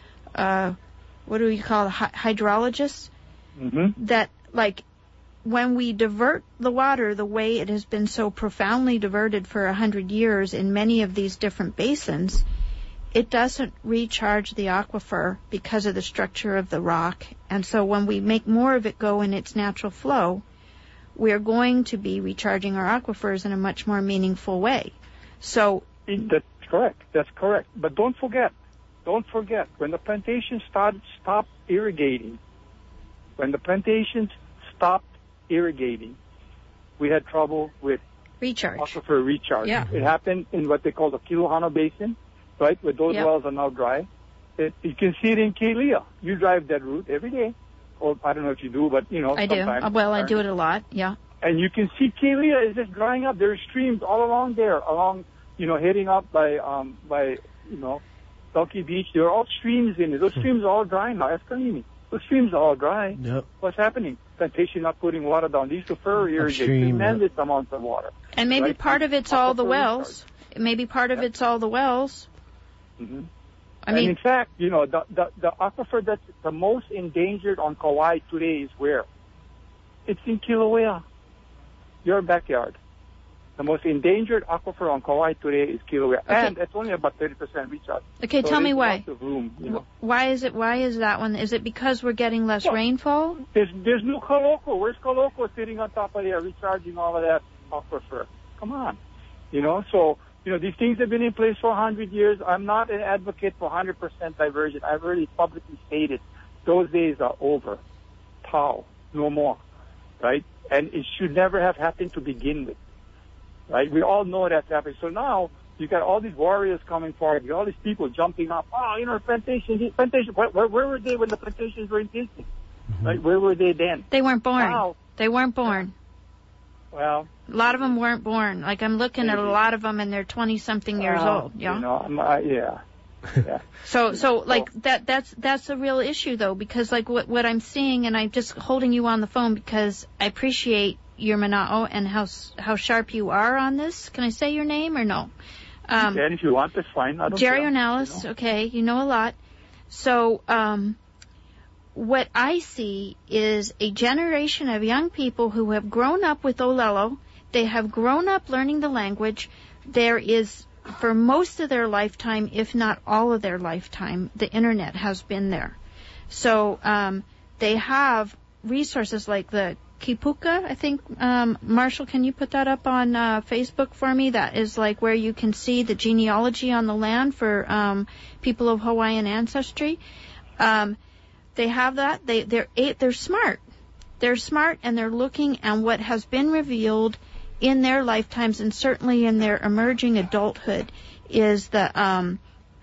S1: uh, what do we call it, Hy- hydrologists,
S13: mm-hmm.
S1: that, like, when we divert the water the way it has been so profoundly diverted for a hundred years in many of these different basins, it doesn't recharge the aquifer because of the structure of the rock. And so when we make more of it go in its natural flow, we're going to be recharging our aquifers in a much more meaningful way. So
S13: that's correct. That's correct. But don't forget, don't forget, when the plantations started, stopped irrigating, when the plantations stopped irrigating, we had trouble with
S1: recharge.
S13: aquifer recharge.
S1: Yeah.
S13: It happened in what they call the Kilohana Basin. Right, where those
S1: yep.
S13: wells are now dry. It, you can see it in Kelia. You drive that route every day. Or I don't know if you do, but, you know,
S1: I do.
S13: sometimes.
S1: Well, I do it a lot, yeah.
S13: And you can see Kelia is just drying up. There are streams all along there, along, you know, heading up by, um, by, you know, Donkey Beach. There are all streams in it. Those streams are all dry now. Ask Kalini. Those streams are all dry.
S4: Yep.
S13: What's happening? Plantation not putting water down. These prefer irrigate
S4: Upstream,
S13: tremendous
S4: yep.
S13: amounts of water.
S1: And maybe
S13: right?
S1: part of it's all the wells. Maybe part of
S13: yep.
S1: it's all the wells.
S13: Mm-hmm.
S1: I mean,
S13: and in fact, you know, the, the, the aquifer that's the most endangered on Kauai today is where? It's in Kilauea, your backyard. The most endangered aquifer on Kauai today is Kilauea.
S1: Okay.
S13: And it's only about thirty percent recharge.
S1: Okay,
S13: so
S1: tell me why.
S13: Lots of room, you know.
S1: Why is it, why is that one? Is it because we're getting less
S13: well,
S1: rainfall?
S13: There's, there's no Kaloko. Where's Kaloko sitting on top of there recharging all of that aquifer? Come on. You know, so... You know, these things have been in place for a hundred years. I'm not an advocate for one hundred percent diversion. I've already publicly stated those days are over. Pow. No more. Right? And it should never have happened to begin with. Right? We all know that's happening. So now, you got all these warriors coming forward. You got all these people jumping up. Oh, you know, plantations, plantation. Where, where, where were they when the plantations were existing? Mm-hmm. Right? Where were they then?
S1: They weren't born.
S13: Now,
S1: they weren't born.
S13: Well,
S1: a lot of them weren't born. Like I'm looking maybe. at a lot of them, and they're twenty-something years
S13: uh,
S1: old. Yeah.
S13: You know, I'm, uh, yeah. Yeah.
S1: so, so like so, that, that's, that's a real issue though, because like what, what I'm seeing, and I'm just holding you on the phone because I appreciate your mana'o and how, how sharp you are on this. Can I say your name or no?
S13: Um, and if you want, that's fine. I don't
S1: Jerry
S13: care,
S1: Ornelas.
S13: you know?
S1: Okay. You know a lot. So, um, what I see is a generation of young people who have grown up with Olelo. They have grown up learning the language. There is, for most of their lifetime, if not all of their lifetime, the Internet has been there. So um, they have resources like the Kipuka, I think. Um, Marshall, can you put that up on uh, Facebook for me? That is like where you can see the genealogy on the land for um, people of Hawaiian ancestry. Um, They have that. They they're they're smart. they're smart and they're looking, and what has been revealed in their lifetimes and certainly in their emerging adulthood is the um,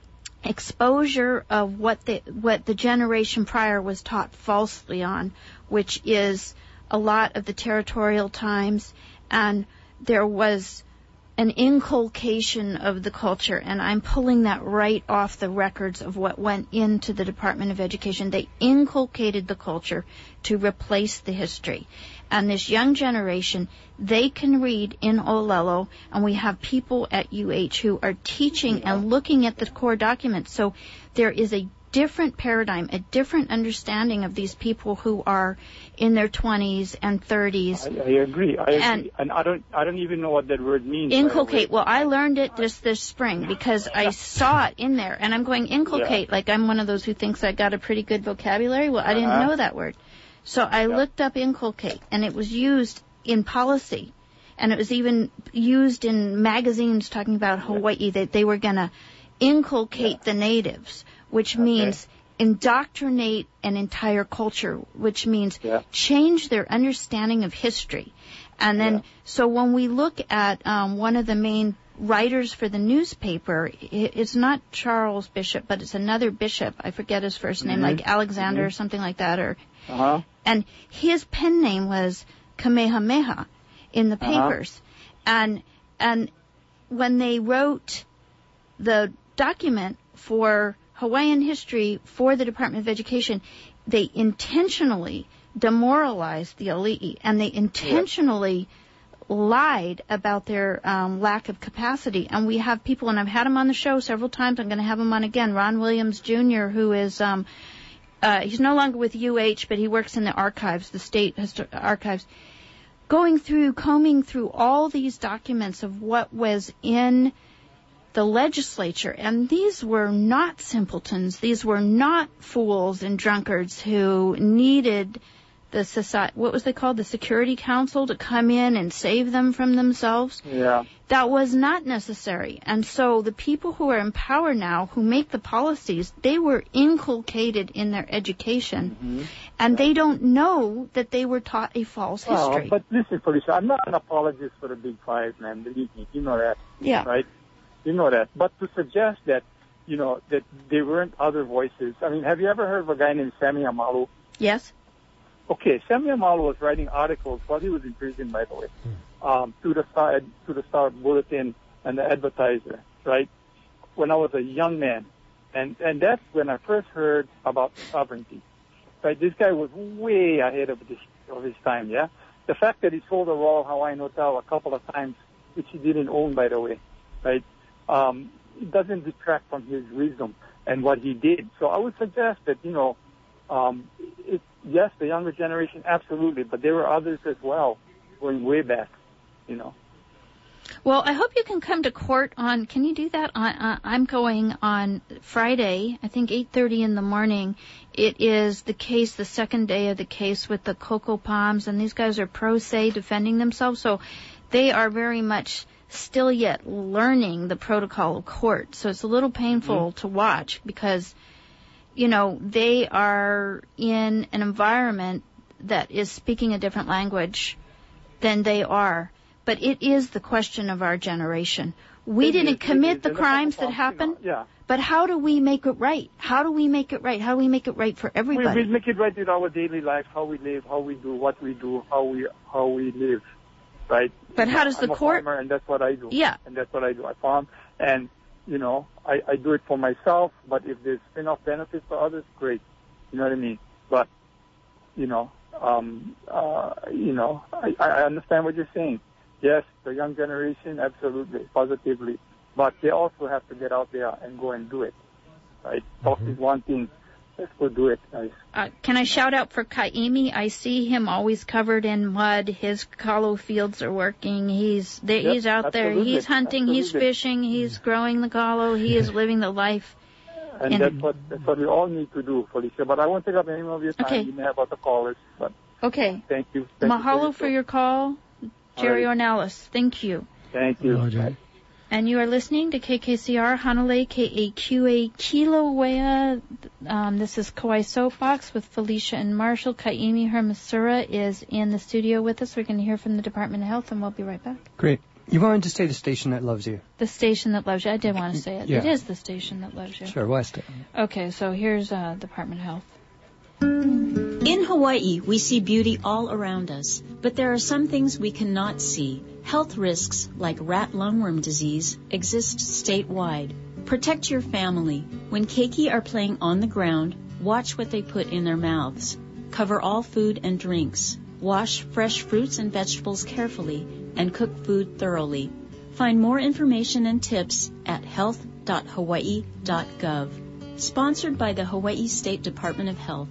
S1: exposure of what the what the generation prior was taught falsely on, which is a lot of the territorial times, and there was an inculcation of the culture, and I'm pulling that right off the records of what went into the Department of Education. They inculcated the culture to replace the history. And this young generation, they can read in Olelo, and we have people at U H who are teaching and looking at the core documents. So there is a different paradigm, a different understanding of these people who are in their twenties and thirties.
S13: I, I agree. I
S1: and
S13: agree. And I don't, I don't even know what that word means.
S1: Inculcate. Well, I learned it this this spring because I saw it in there, and I'm going inculcate. Yeah. Like I'm one of those who thinks I got a pretty good vocabulary. Well, I didn't uh-huh. know that word, so I yeah. looked up inculcate, and it was used in policy, and it was even used in magazines talking about Hawaii yeah. that they were going to inculcate yeah. the natives, which okay. means indoctrinate an entire culture, which means yeah. change their understanding of history. And then, yeah. so when we look at um, one of the main writers for the newspaper, it, it's not Charles Bishop, but it's another bishop. I forget his first name, mm-hmm. like Alexander mm-hmm. or something like that. Or, uh-huh. And his pen name was Kamehameha in the papers. Uh-huh. And and when they wrote the document for Hawaiian history for the Department of Education, they intentionally demoralized the ali'i, and they intentionally yeah. lied about their um, lack of capacity. And we have people, and I've had him on the show several times. I'm going to have him on again. Ron Williams Junior, who is um, uh, he's no longer with U H, but he works in the archives, the state histor- archives, going through, combing through all these documents of what was in the legislature, and these were not simpletons. These were not fools and drunkards who needed the society, what was they called, the Security Council, to come in and save them from themselves.
S13: Yeah.
S1: That was not necessary. And so the people who are in power now, who make the policies, they were inculcated in their education, mm-hmm. and they don't know that they were taught a false
S13: well,
S1: history.
S13: But listen, Felicia, I'm not an apologist for the Big Five, man. Believe me, you know that.
S1: Yeah.
S13: Right? You know that. But to suggest that, you know, that there weren't other voices. I mean, have you ever heard of a guy named Sammy Amalu?
S1: Yes.
S13: Okay, Sammy Amalu was writing articles while he was in prison, by the way, um, to the Star, to the Star Bulletin and the Advertiser, right? When I was a young man. And, and that's when I first heard about sovereignty. Right? This guy was way ahead of, this, of his time, yeah? The fact that he sold a Royal Hawaiian Hotel a couple of times, which he didn't own, by the way, right? Um, it doesn't detract from his wisdom and what he did. So I would suggest that, you know, um, it, yes, the younger generation, absolutely, but there were others as well going way back, you know.
S1: Well, I hope you can come to court on, can you do that? On, uh, I'm going on Friday, I think eight thirty in the morning. It is the case, the second day of the case with the cocoa palms, and these guys are pro se defending themselves, so they are very much still yet learning the protocol of court. So it's a little painful mm-hmm. to watch because, you know, they are in an environment that is speaking a different language than they are. But it is the question of our generation. We it didn't is, commit the crimes that happened,
S13: yeah.
S1: but how do we make it right? How do we make it right? How do we make it right for everybody?
S13: We, we make it right in our daily life, how we live, how we do, what we do, how we how we live. Right.
S1: But how does
S13: I'm
S1: the
S13: a
S1: court?
S13: Farmer, and that's what I do.
S1: Yeah.
S13: And that's what I do. I farm, and you know, I, I do it for myself. But if there's spin-off benefits for others, great. You know what I mean? But you know, um, uh, you know, I, I understand what you're saying. Yes, the young generation, absolutely, positively. But they also have to get out there and go and do it. Right. Talk mm-hmm. is one thing. Let's go do it, guys.
S1: Uh, can I shout out for Kaimi? I see him always covered in mud. His kalo fields are working. He's they,
S13: yep,
S1: he's out
S13: absolutely.
S1: there. He's hunting.
S13: Absolutely.
S1: He's fishing. He's growing the kalo. He is living the life.
S13: And
S1: in
S13: that's what that's what we all need to do, Felicia. But I won't take up any more of your time.
S1: Okay.
S13: You may have other callers. But
S1: okay.
S13: Thank you. Thank
S1: Mahalo
S13: you for,
S1: for your call, Jerry right. Ornelas. Thank you.
S13: Thank you.
S4: Hello, Jerry.
S1: And you are listening to K K C R, Hanalei, K A Q A, Kilauea. Um, this is Kauai Soapbox with Felicia and Marshall. Kaimi Hermasura is in the studio with us. We're going to hear from the Department of Health, and we'll be right back.
S2: Great. You wanted to say the station that loves you.
S1: The station that loves you. I did want to say it.
S2: Yeah.
S1: It is the station that loves you.
S2: Sure, West.
S1: Okay, so here's uh, Department of Health.
S14: In Hawaii, we see beauty all around us, but there are some things we cannot see. Health risks, like rat lungworm disease, exist statewide. Protect your family. When keiki are playing on the ground, watch what they put in their mouths. Cover all food and drinks. Wash fresh fruits and vegetables carefully, and cook food thoroughly. Find more information and tips at health dot hawaii dot gov. Sponsored by the Hawaii State Department of Health.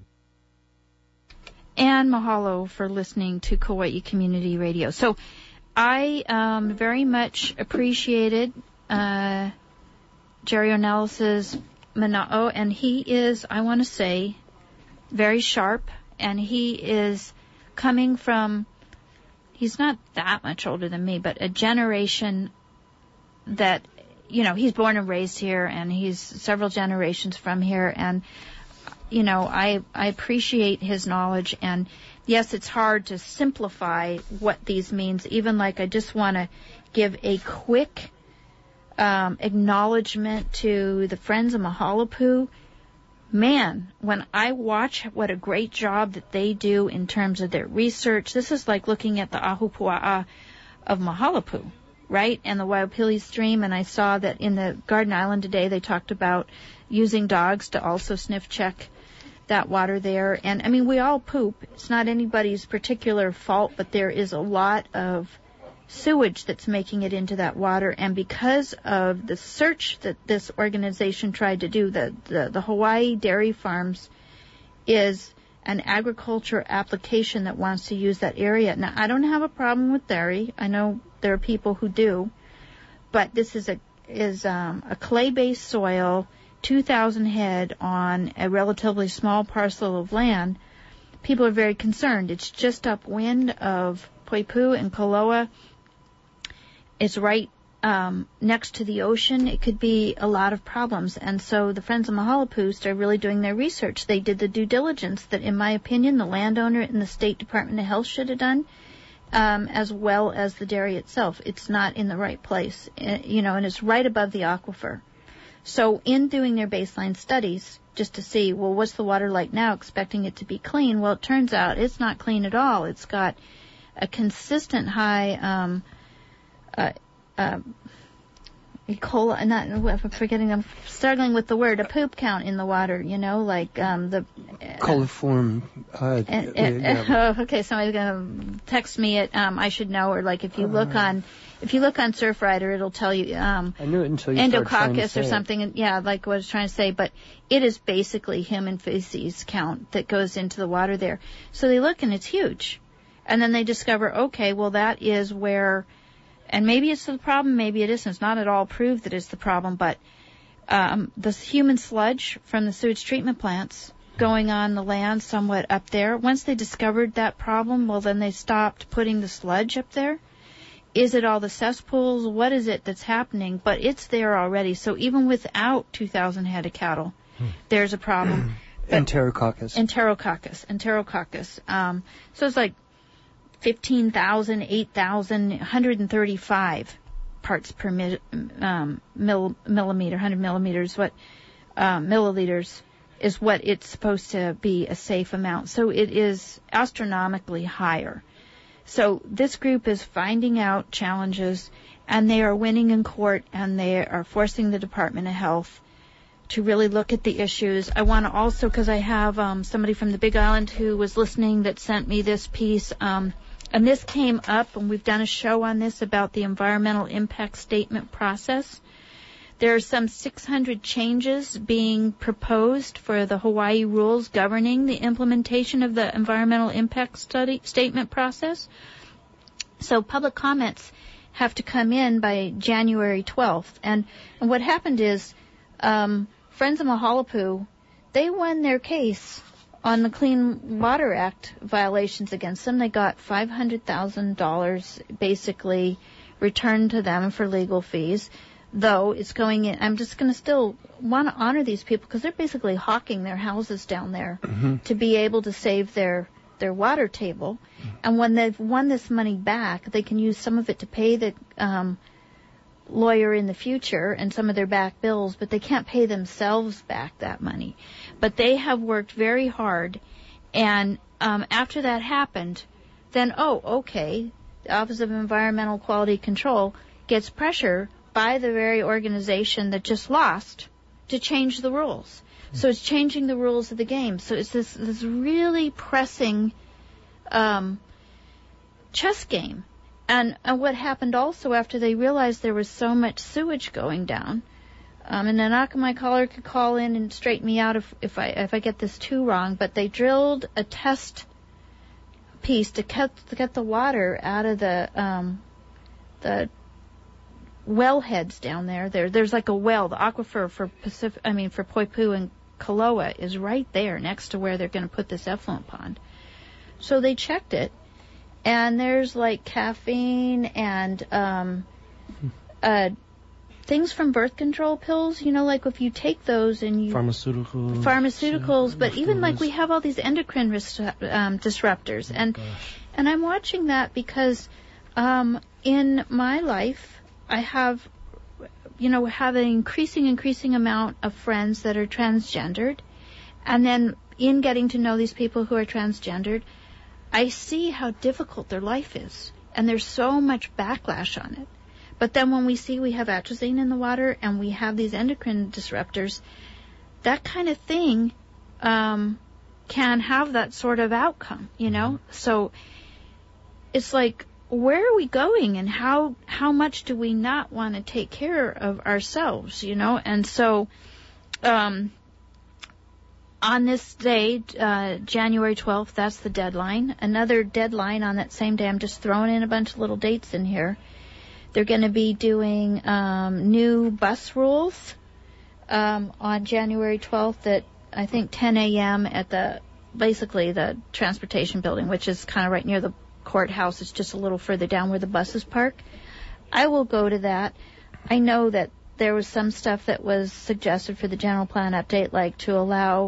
S1: And mahalo for listening to Kauai Community Radio. So I um, very much appreciated uh, Jerry O'Nellis's mana'o, and he is, I want to say, very sharp, and he is coming from, he's not that much older than me, but a generation that, you know, he's born and raised here, and he's several generations from here, and you know, I, I appreciate his knowledge, and yes, it's hard to simplify what these means. Even like I just want to give a quick um, acknowledgement to the Friends of Mahalapu. Man, when I watch what a great job that they do in terms of their research, this is like looking at the Ahupua'a of Mahalapu, right, and the Waiopili Stream, and I saw that in the Garden Island today they talked about using dogs to also sniff check that water there. And, I mean, we all poop. It's not anybody's particular fault, but there is a lot of sewage that's making it into that water. And because of the search that this organization tried to do, the, the, the Hawaii Dairy Farms is an agriculture application that wants to use that area. Now, I don't have a problem with dairy. I know there are people who do. But this is a, is, um, a clay-based soil, two thousand head on a relatively small parcel of land. People are very concerned. It's just upwind of Poipu and Koloa. It's right um, next to the ocean. It could be a lot of problems. And so the Friends of Mahalapu started really doing their research. They did the due diligence that, in my opinion, the landowner and the State Department of Health should have done, um, as well as the dairy itself. It's not in the right place, you know, and it's right above the aquifer. So in doing their baseline studies, just to see, well, what's the water like now, expecting it to be clean, well, it turns out it's not clean at all. It's got a consistent high um, uh, uh, E. coli, not, I'm forgetting, I'm struggling with the word, a poop count in the water, you know, like um, the... Uh,
S2: Coliform. Uh,
S1: and, and, yeah. Oh, okay, somebody's going to text me it. Um, I should know, or like if you look uh, on... If you look on Surfrider, it'll tell you um,
S2: I knew it until you
S1: endococcus or something. And, yeah, like what I was trying to say. But it is basically human feces count that goes into the water there. So they look, and it's huge. And then they discover, okay, well, that is where, and maybe it's the problem, maybe it isn't. It's not at all proved that it's the problem. But um, the human sludge from the sewage treatment plants going on the land somewhat up there, once they discovered that problem, well, then they stopped putting the sludge up there. Is it all the cesspools? What is it that's happening? But it's there already. So even without two thousand head of cattle, hmm. there's a problem.
S2: Enterococcus.
S1: Enterococcus. Enterococcus. Um, so it's like fifteen thousand, eight thousand, one hundred thirty-five parts per mi- um, mil- millimeter, one hundred millimeters, what um, milliliters is what it's supposed to be a safe amount. So it is astronomically higher. So this group is finding out challenges, and they are winning in court, and they are forcing the Department of Health to really look at the issues. I want to also, because I have um, somebody from the Big Island who was listening that sent me this piece, um, and this came up, and we've done a show on this about the environmental impact statement process. There are some six hundred changes being proposed for the Hawaii rules governing the implementation of the environmental impact study statement process. So public comments have to come in by January twelfth. And, and what happened is um, Friends of Mahalapu, they won their case on the Clean Water Act violations against them. They got five hundred thousand dollars basically returned to them for legal fees. Though it's going in, I'm just going to still want to honor these people because they're basically hawking their houses down there
S2: Mm-hmm.
S1: to be able to save their their water table. And when they've won this money back, they can use some of it to pay the um, lawyer in the future and some of their back bills, but they can't pay themselves back that money. But they have worked very hard, and um, after that happened, then, oh, okay, the Office of Environmental Quality Control gets pressure by the very organization that just lost to change the rules. So it's changing the rules of the game. So it's this this really pressing um, chess game. And, and what happened also after they realized there was so much sewage going down, um, and Nanaka, my caller, could call in and straighten me out if, if I if I get this too wrong, but they drilled a test piece to cut to get the water out of the um, the wellheads down there. There there's like a well, the aquifer for Pacific, I mean for Poipu and Kaloa is right there next to where they're going to put this effluent pond. So they checked it, and there's like caffeine and um, uh, things from birth control pills. You know, like if you take those and you
S4: Pharmaceuticals.
S1: pharmaceuticals, but even like we have all these endocrine ris- um, disruptors, and and I'm watching that because um, in my life I have, you know, have an increasing, increasing amount of friends that are transgendered. And then in getting to know these people who are transgendered, I see how difficult their life is. And there's so much backlash on it. But then when we see we have atrazine in the water and we have these endocrine disruptors, that kind of thing um, can have that sort of outcome, you know? So it's like, where are we going, and how how much do we not want to take care of ourselves, you know? And so um, on this day, uh, January twelfth, that's the deadline. Another deadline on that same day, I'm just throwing in a bunch of little dates in here. They're going to be doing um, new bus rules um, on January twelfth at, I think, ten a.m. at the, basically the transportation building, which is kind of right near the courthouse. It's just a little further down where the buses park. I will go to that. I know that there was some stuff that was suggested for the general plan update, like to allow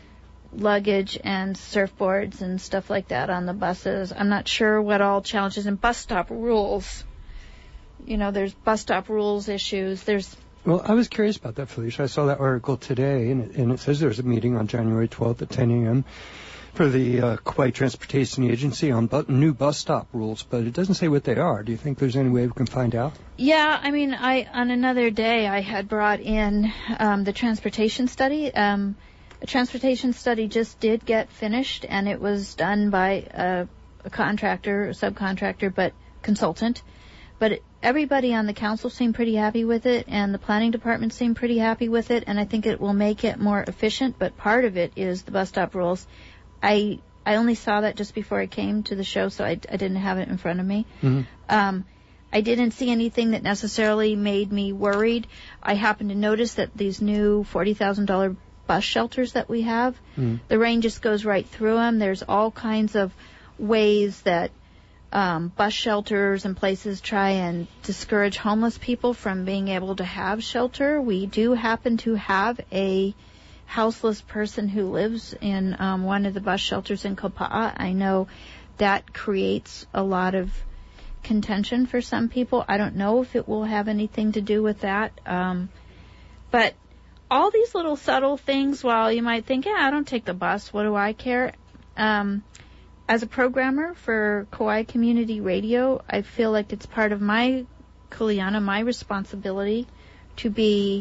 S1: luggage and surfboards and stuff like that on the buses. I'm not sure what all challenges and bus stop rules. You know, there's bus stop rules issues. There's
S2: Well, I was curious about that, Felicia. I saw that article today, and it, and it says there's a meeting on January twelfth at ten a.m. for the uh, Kauai Transportation Agency on bu- new bus stop rules, but it doesn't say what they are. Do you think there's any way we can find out?
S1: Yeah, I mean, I on another day I had brought in um, the transportation study. Um, a transportation study just did get finished, and it was done by a, a contractor, a subcontractor, but consultant. But it, everybody on the council seemed pretty happy with it, and the planning department seemed pretty happy with it, and I think it will make it more efficient. But part of it is the bus stop rules. I I only saw that just before I came to the show, so I, I didn't have it in front of me.
S2: Mm-hmm.
S1: Um, I didn't see anything that necessarily made me worried. I happened to notice that these new forty thousand dollars bus shelters that we have,
S2: mm-hmm.
S1: the rain just goes right through them. There's all kinds of ways that um, bus shelters and places try and discourage homeless people from being able to have shelter. We do happen to have a houseless person who lives in um, one of the bus shelters in Kopa'a. I know that creates a lot of contention for some people. I don't know if it will have anything to do with that. Um, but all these little subtle things, while you might think, yeah, I don't take the bus, what do I care? Um, as a programmer for Kauai Community Radio, I feel like it's part of my kuleana, my responsibility to be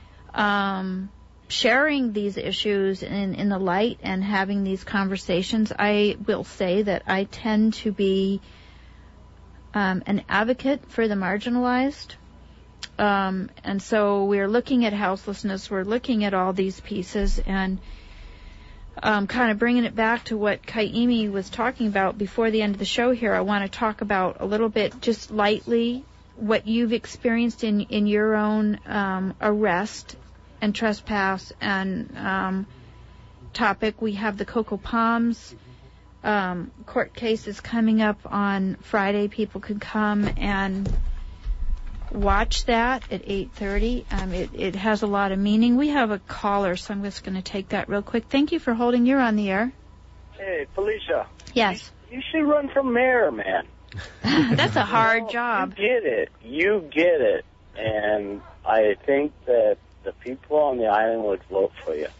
S1: um, sharing these issues in, in the light and having these conversations. I will say that I tend to be um, an advocate for the marginalized. Um, and so we're looking at houselessness, we're looking at all these pieces, and um, kind of bringing it back to what Kaimi was talking about before the end of the show here. I want to talk about a little bit, just lightly, what you've experienced in, in your own um, arrest and trespass and um, topic. We have the Cocoa Palms um, court cases coming up on Friday. People can come and watch that at eight thirty. Um, it, it has a lot of meaning. We have a caller, so I'm just going to take that real quick. Thank you for holding. You're on the air.
S12: Hey, Felicia.
S1: Yes.
S12: You, you should run for mayor, man.
S1: That's a hard
S12: you know,
S1: job.
S12: You get it. You get it. And I think that the people on the island would vote for you.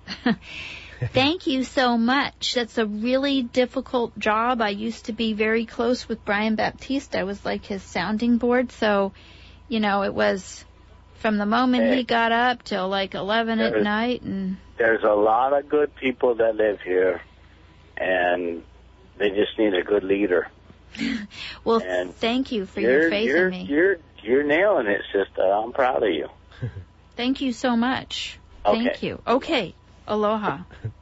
S1: Thank you so much. That's a really difficult job. I used to be very close with Brian Baptiste. I was like his sounding board. So, you know, it was from the moment
S12: hey,
S1: he got up till like eleven at
S12: there's,
S1: night. And
S12: there's a lot of good people that live here, and they just need a good leader.
S1: Well,
S12: and
S1: thank you for
S12: you're,
S1: your faith
S12: you're,
S1: in me.
S12: You're, you're nailing it, sister. I'm proud of you.
S1: Thank you so much.
S12: Okay.
S1: Thank you. Okay. Aloha.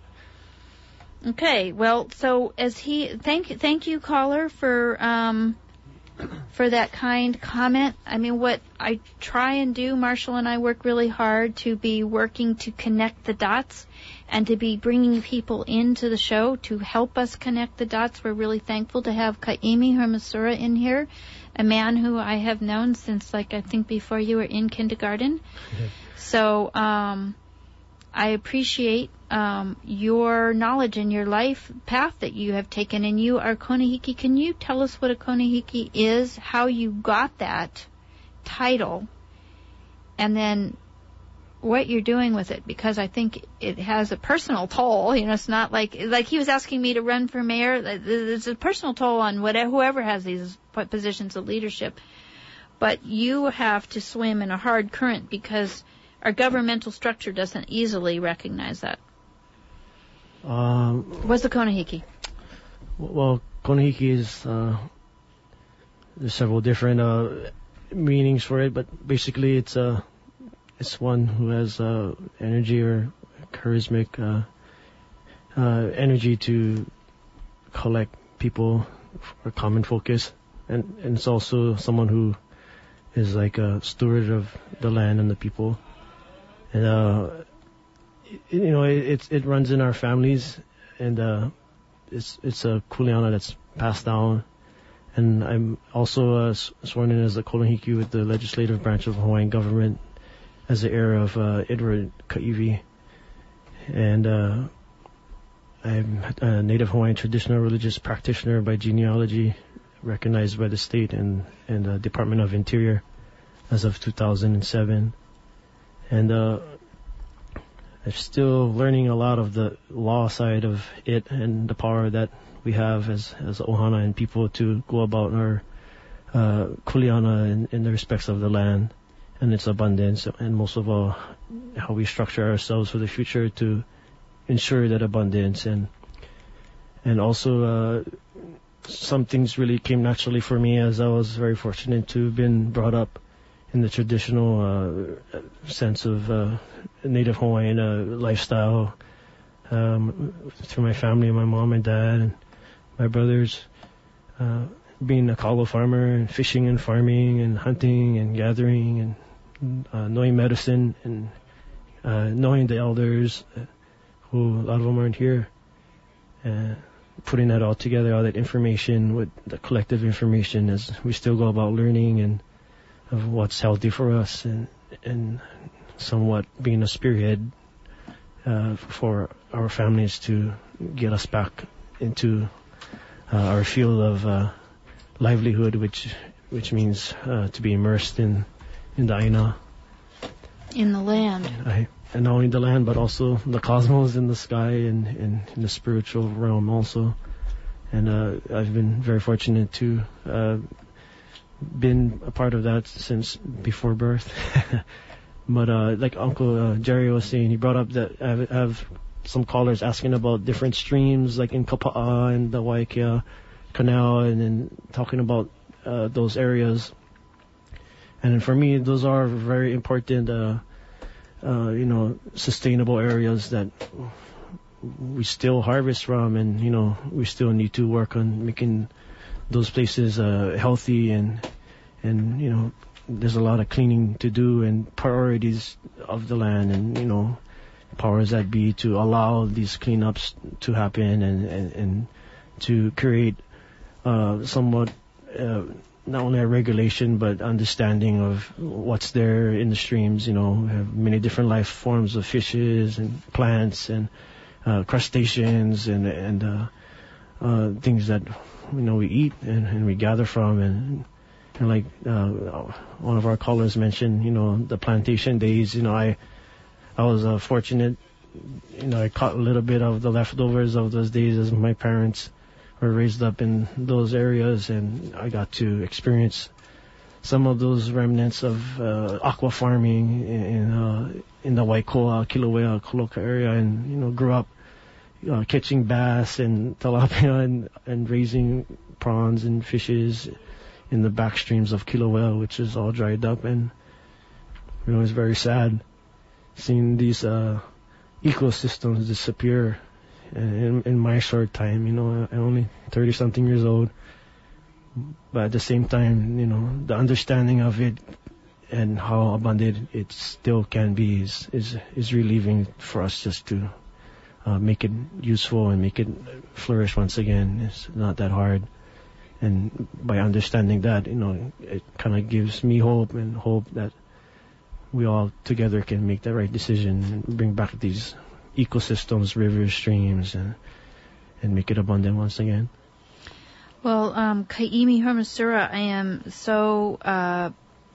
S1: Okay. Well, so as he thank thank you, caller, for um for that kind comment. I mean, what I try and do, Marshall and I work really hard to be working to connect the dots and to be bringing people into the show to help us connect the dots. We're really thankful to have Kaimi Hermasura in here, a man who I have known since, like, I think before you were in kindergarten. Mm-hmm. So um, I appreciate um, your knowledge and your life path that you have taken. And you are Konehiki. Can you tell us what a Konehiki is, how you got that title, and then what you're doing with it? Because I think it has a personal toll. You know, it's not like like he was asking me to run for mayor. There's a personal toll on whatever, whoever has these positions of leadership. But you have to swim in a hard current because our governmental structure doesn't easily recognize that.
S4: Um,
S1: What's the Konehiki?
S4: Well, Konehiki is, uh, there's several different uh, meanings for it, but basically it's uh, it's one who has uh, energy or charismatic uh, uh, energy to collect people for common focus. And, and it's also someone who is like a steward of the land and the people. And, uh, it, you know, it, it, it runs in our families, and, uh, it's, it's a kuleana that's passed down. And I'm also, uh, sworn in as a Konehiki with the legislative branch of Hawaiian government as the heir of, uh, Edward Kaiwi. And, uh, I'm a Native Hawaiian traditional religious practitioner by genealogy, recognized by the state and, and the Department of Interior as of two thousand seven. And uh, I'm still learning a lot of the law side of it and the power that we have as as ohana and people to go about our uh, kuleana in, in the respects of the land and its abundance, and most of all, how we structure ourselves for the future to ensure that abundance. And and also uh, some things really came naturally for me, as I was very fortunate to have been brought up in the traditional uh, sense of uh, Native Hawaiian uh, lifestyle, um, through my family, my mom and dad and my brothers, uh, being a kalo farmer and fishing and farming and hunting and gathering and uh, knowing medicine and uh, knowing the elders, uh, who a lot of them aren't here, uh, putting that all together, all that information with the collective information as we still go about learning and of what's healthy for us, and and somewhat being a spearhead uh, for our families to get us back into uh, our field of uh, livelihood, which which means uh, to be immersed in in the aina,
S1: in the land,
S4: I, and not only the land but also the cosmos in the sky and, and in the spiritual realm also. And uh, I've been very fortunate to uh, been a part of that since before birth. But uh, like Uncle uh, Jerry was saying, he brought up that I have, I have some callers asking about different streams, like in Kapa'a and the Waiakea Canal, and then talking about uh, those areas. And for me, those are very important, uh, uh, you know, sustainable areas that we still harvest from, and you know, we still need to work on making those places uh, healthy, and and you know, there's a lot of cleaning to do and priorities of the land, and you know, powers that be to allow these cleanups to happen, and and, and to create uh, somewhat uh, not only a regulation but understanding of what's there in the streams. You know, we have many different life forms of fishes and plants and uh, crustaceans and and uh, uh, things that you know we eat and, and we gather from. And, and like uh, one of our callers mentioned, you know, the plantation days. You know, I I was uh, fortunate. You know, I caught a little bit of the leftovers of those days as my parents were raised up in those areas, and I got to experience some of those remnants of uh, aqua farming in uh, in the Waikoa, Kilauea, Koloka area, and you know, grew up uh, catching bass and tilapia and, and raising prawns and fishes in the back streams of Kilauea, which is all dried up, and you know, it's very sad seeing these uh, ecosystems disappear. In, in my short time, you know, I'm only thirty something years old, but at the same time, you know, the understanding of it and how abundant it still can be is is, is relieving for us just to uh, make it useful and make it flourish once again. It's not that hard, and by understanding that, you know, it kind of gives me hope and hope that we all together can make the right decision and bring back these ecosystems, rivers, streams, and and make it abundant once again.
S1: Well, um, Kaimi Hermasura, I am so uh,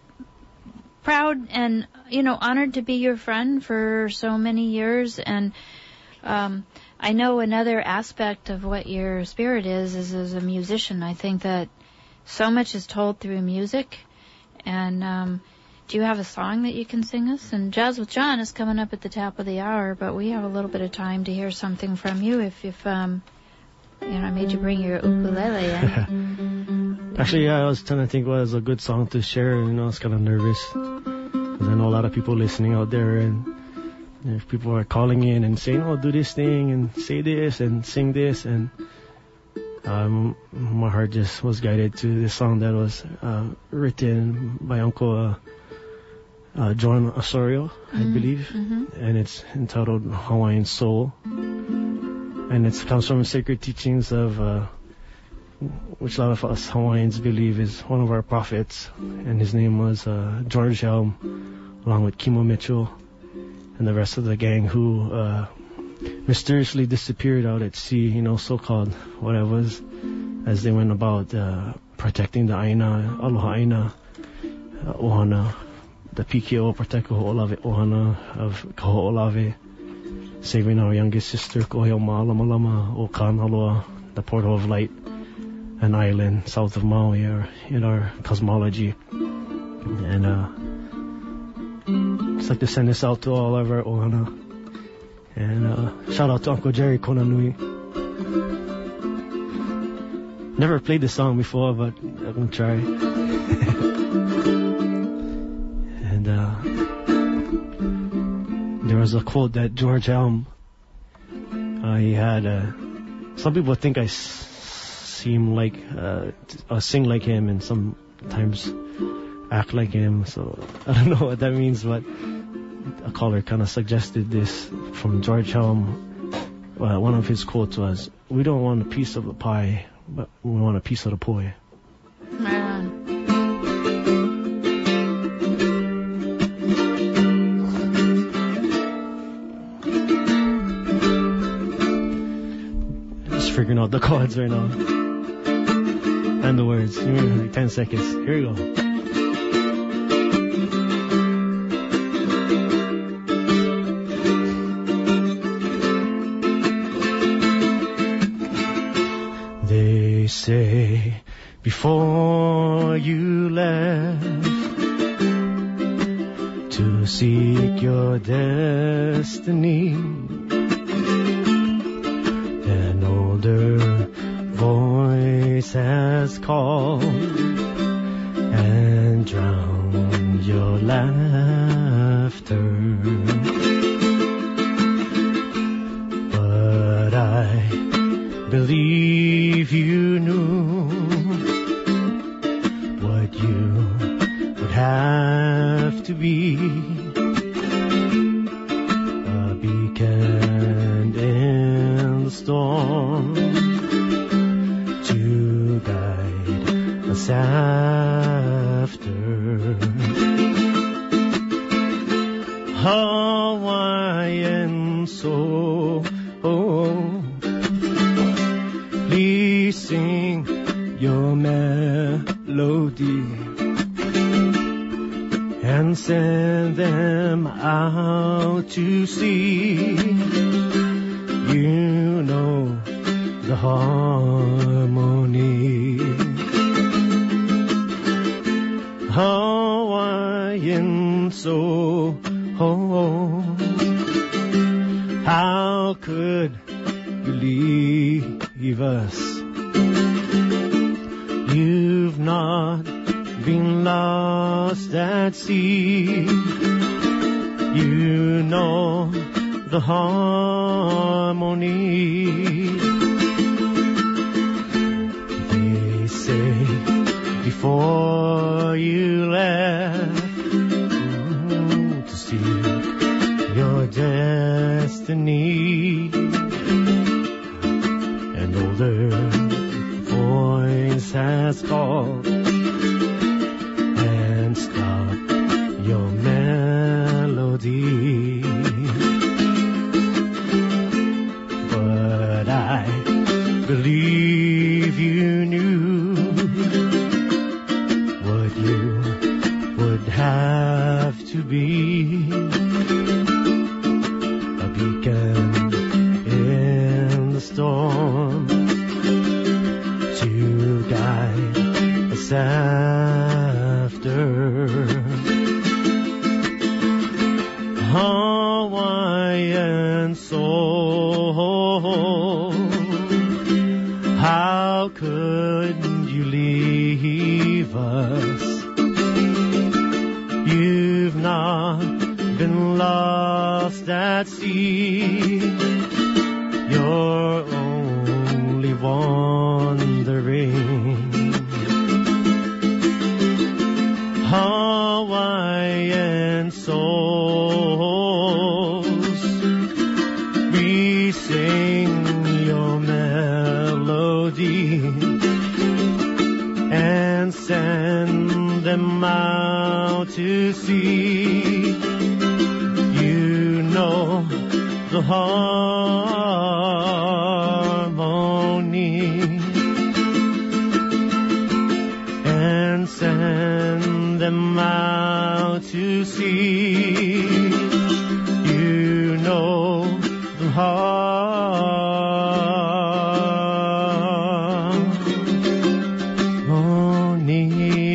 S1: proud and, you know, honored to be your friend for so many years. And um, I know another aspect of what your spirit is, is as a musician. I think that so much is told through music. And um, do you have a song that you can sing us? And Jazz with John is coming up at the top of the hour, but we have a little bit of time to hear something from you if, if um, you know, I made you bring your ukulele in.
S4: Actually, yeah, I was trying to think what was a good song to share. You know, I was kind of nervous because I know a lot of people listening out there, and if people are calling in and saying, "Oh, do this thing and say this and sing this," and um, my heart just was guided to this song that was uh, written by Uncle Uh, Uh, John Osorio, I mm-hmm. believe, mm-hmm. and it's entitled Hawaiian Soul, and it comes from sacred teachings of uh, which a lot of us Hawaiians believe is one of our prophets, and his name was uh, George Helm, along with Kimo Mitchell and the rest of the gang who uh, mysteriously disappeared out at sea, you know, so-called what it was, as they went about uh, protecting the Aina, Aloha Aina, uh, Ohana, the P K O, Protect Kaho'olave Ohana of Kaho'olave, saving our youngest sister, Koheo Ma'alamalama o Kanaloa, the portal of light, an island south of Maui, or in our cosmology. And uh, just like to send this out to all of our Ohana. And uh, shout out to Uncle Jerry Konanui. Never played this song before, but I'm gonna try. And uh, there was a quote that George Helm, uh, he had, uh, some people think I s- seem like, uh, t- uh, sing like him and sometimes act like him, so I don't know what that means, but a caller kind of suggested this from George Helm. Uh, one of his quotes was, "We don't want a piece of the pie, but we want a piece of the poi."
S1: Man.
S4: Just figuring out the chords right now. And the words. Give me like ten seconds. Here we go. They say before you left to seek your destiny, an older voice has called and drowned your laughter. But I believe you knew what you would have to be, a beacon in the storm to guide a It's after Hawaiian soul. Please sing your melody and send them out to sea. You know the harmony. Hawaiian soul. How could you leave us? You've not been lost at sea. You know the harmony. They say before you left to seek your destiny, an older voice has called and stopped your melody. But I believe you knew what you would have to be, a beacon in the storm to guide us after. Hawaiian soul, how could you leave us? You've not been lost at sea. You're only wandering. Hawaiian souls, we sing your melody and send them out to sea. You know the harmony and send them out to sea. You know the harmony.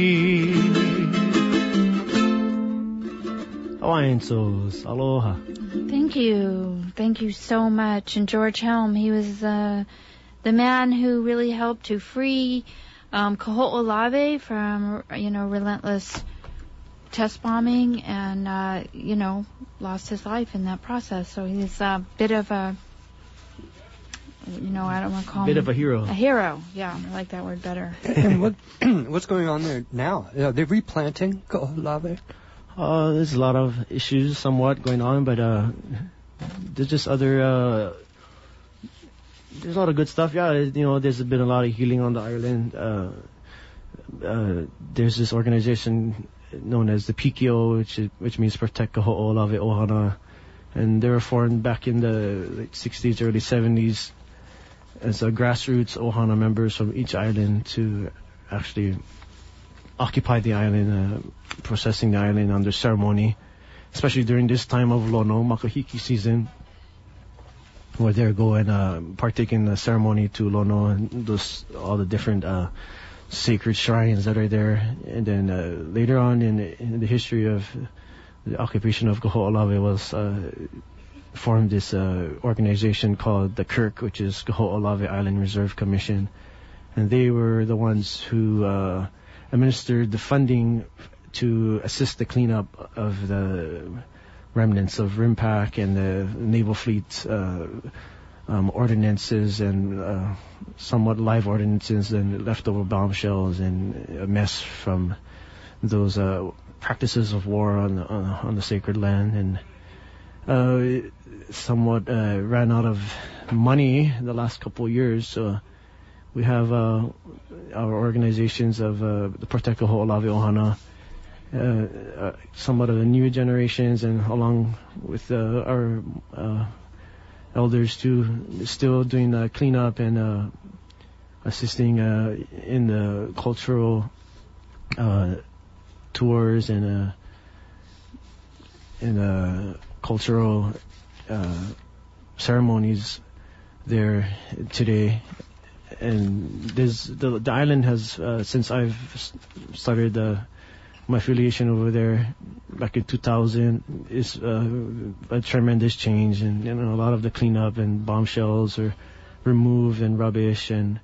S4: Hawaiian souls, aloha.
S1: Thank you. Thank you so much. And George Helm, he was uh, the man who really helped to free um, Kaho'olawe from, you know, relentless test bombing and, uh, you know, lost his life in that process. So he's a bit of a, you know, I don't want to call
S4: Bit
S1: him...
S4: of a hero.
S1: A hero, yeah. I like that word better.
S2: And what what's going on there now? Are they replanting Kaho'olawe?
S4: Uh, there's a lot of issues somewhat going on, but uh, there's just other... Uh, there's a lot of good stuff. Yeah, you know, there's been a lot of healing on the island. Uh, uh, there's this organization known as the P K O, which is, which means Protect Kaho'olawe Ohana, and they were formed back in the late sixties, early seventies as a grassroots Ohana members from each island to actually occupy the island, uh, processing the island under ceremony, especially during this time of Lono, Makahiki season, where they go and uh, partake in the ceremony to Lono and those all the different uh, sacred shrines that are there. And then uh, later on in the, in the history of the occupation of Kaho'olawe was uh, formed this uh, organization called the Kirk, which is Kaho'olawe Island Reserve Commission, and they were the ones who uh, administered the funding to assist the cleanup of the remnants of RIMPAC and the Naval Fleet uh, um, ordinances and uh, somewhat live ordinances and leftover bombshells and a mess from those uh, practices of war on the, on, on the sacred land, and uh, somewhat uh, ran out of money the last couple of years. So we have uh, our organizations of uh, the Protect Ho'olawe Ohana, uh, uh, somewhat of the new generations, and along with uh, our uh, elders too, still doing the cleanup and uh, assisting uh, in the cultural uh, tours and uh, in uh, cultural uh, ceremonies there today. And there's the, the island has uh, since I've started uh, my affiliation over there back in two thousand is uh, a tremendous change, and you know, a lot of the cleanup and bombshells are removed and rubbish, and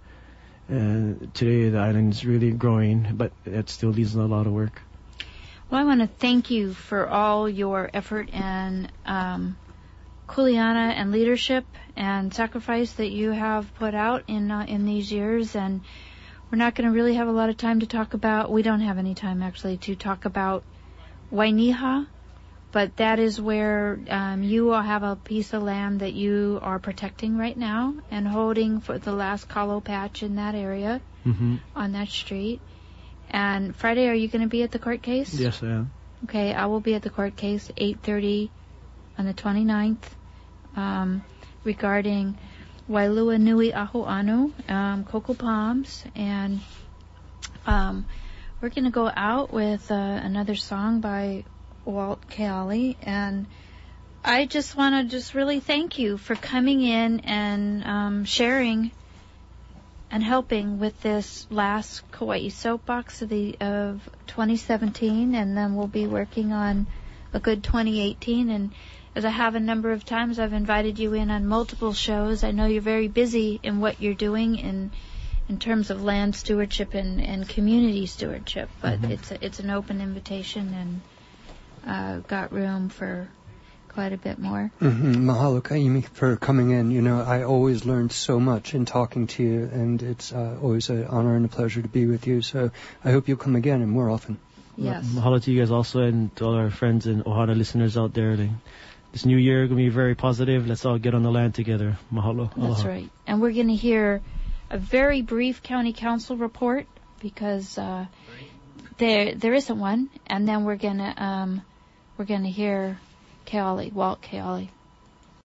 S4: uh, today the island is really growing, but it still needs a lot of work.
S1: Well, I want to thank you for all your effort and um, kuleana and leadership and sacrifice that you have put out in uh, in these years. And we're not going to really have a lot of time to talk about, we don't have any time actually to talk about Wainiha, but that is where um, you all have a piece of land that you are protecting right now and holding for the last kalo patch in that area, mm-hmm. on that street. And Friday, are you going to be at the court case?
S4: Yes, I am.
S1: Okay, I will be at the court case eight thirty on the twenty-ninth, um, regarding Wailua Nui Ahu'anu, um, cocoa palms, and um, we're going to go out with uh, another song by Walt Keali, and I just want to just really thank you for coming in and um, sharing and helping with this last Kauai Soapbox of the of twenty seventeen, and then we'll be working on a good twenty eighteen. And as I have a number of times, I've invited you in on multiple shows. I know you're very busy in what you're doing in in terms of land stewardship and, and community stewardship, but mm-hmm. it's a, it's an open invitation, and uh, got room for quite a bit more.
S2: Mm-hmm. Mahalo Kaimi for coming in. You know, I always learned so much in talking to you, and it's uh, always an honor and a pleasure to be with you. So I hope you'll come again and more often.
S1: Yes.
S4: Mahalo to you guys also, and to all our friends and Ohana listeners out there. Like, this new year going to be very positive. Let's all get on the land together. Mahalo.
S1: That's
S4: Aloha.
S1: right. And we're going to hear a very brief county council report, because uh, there there isn't one, and then we're going to um, we're going to hear Keali, Walt Keali.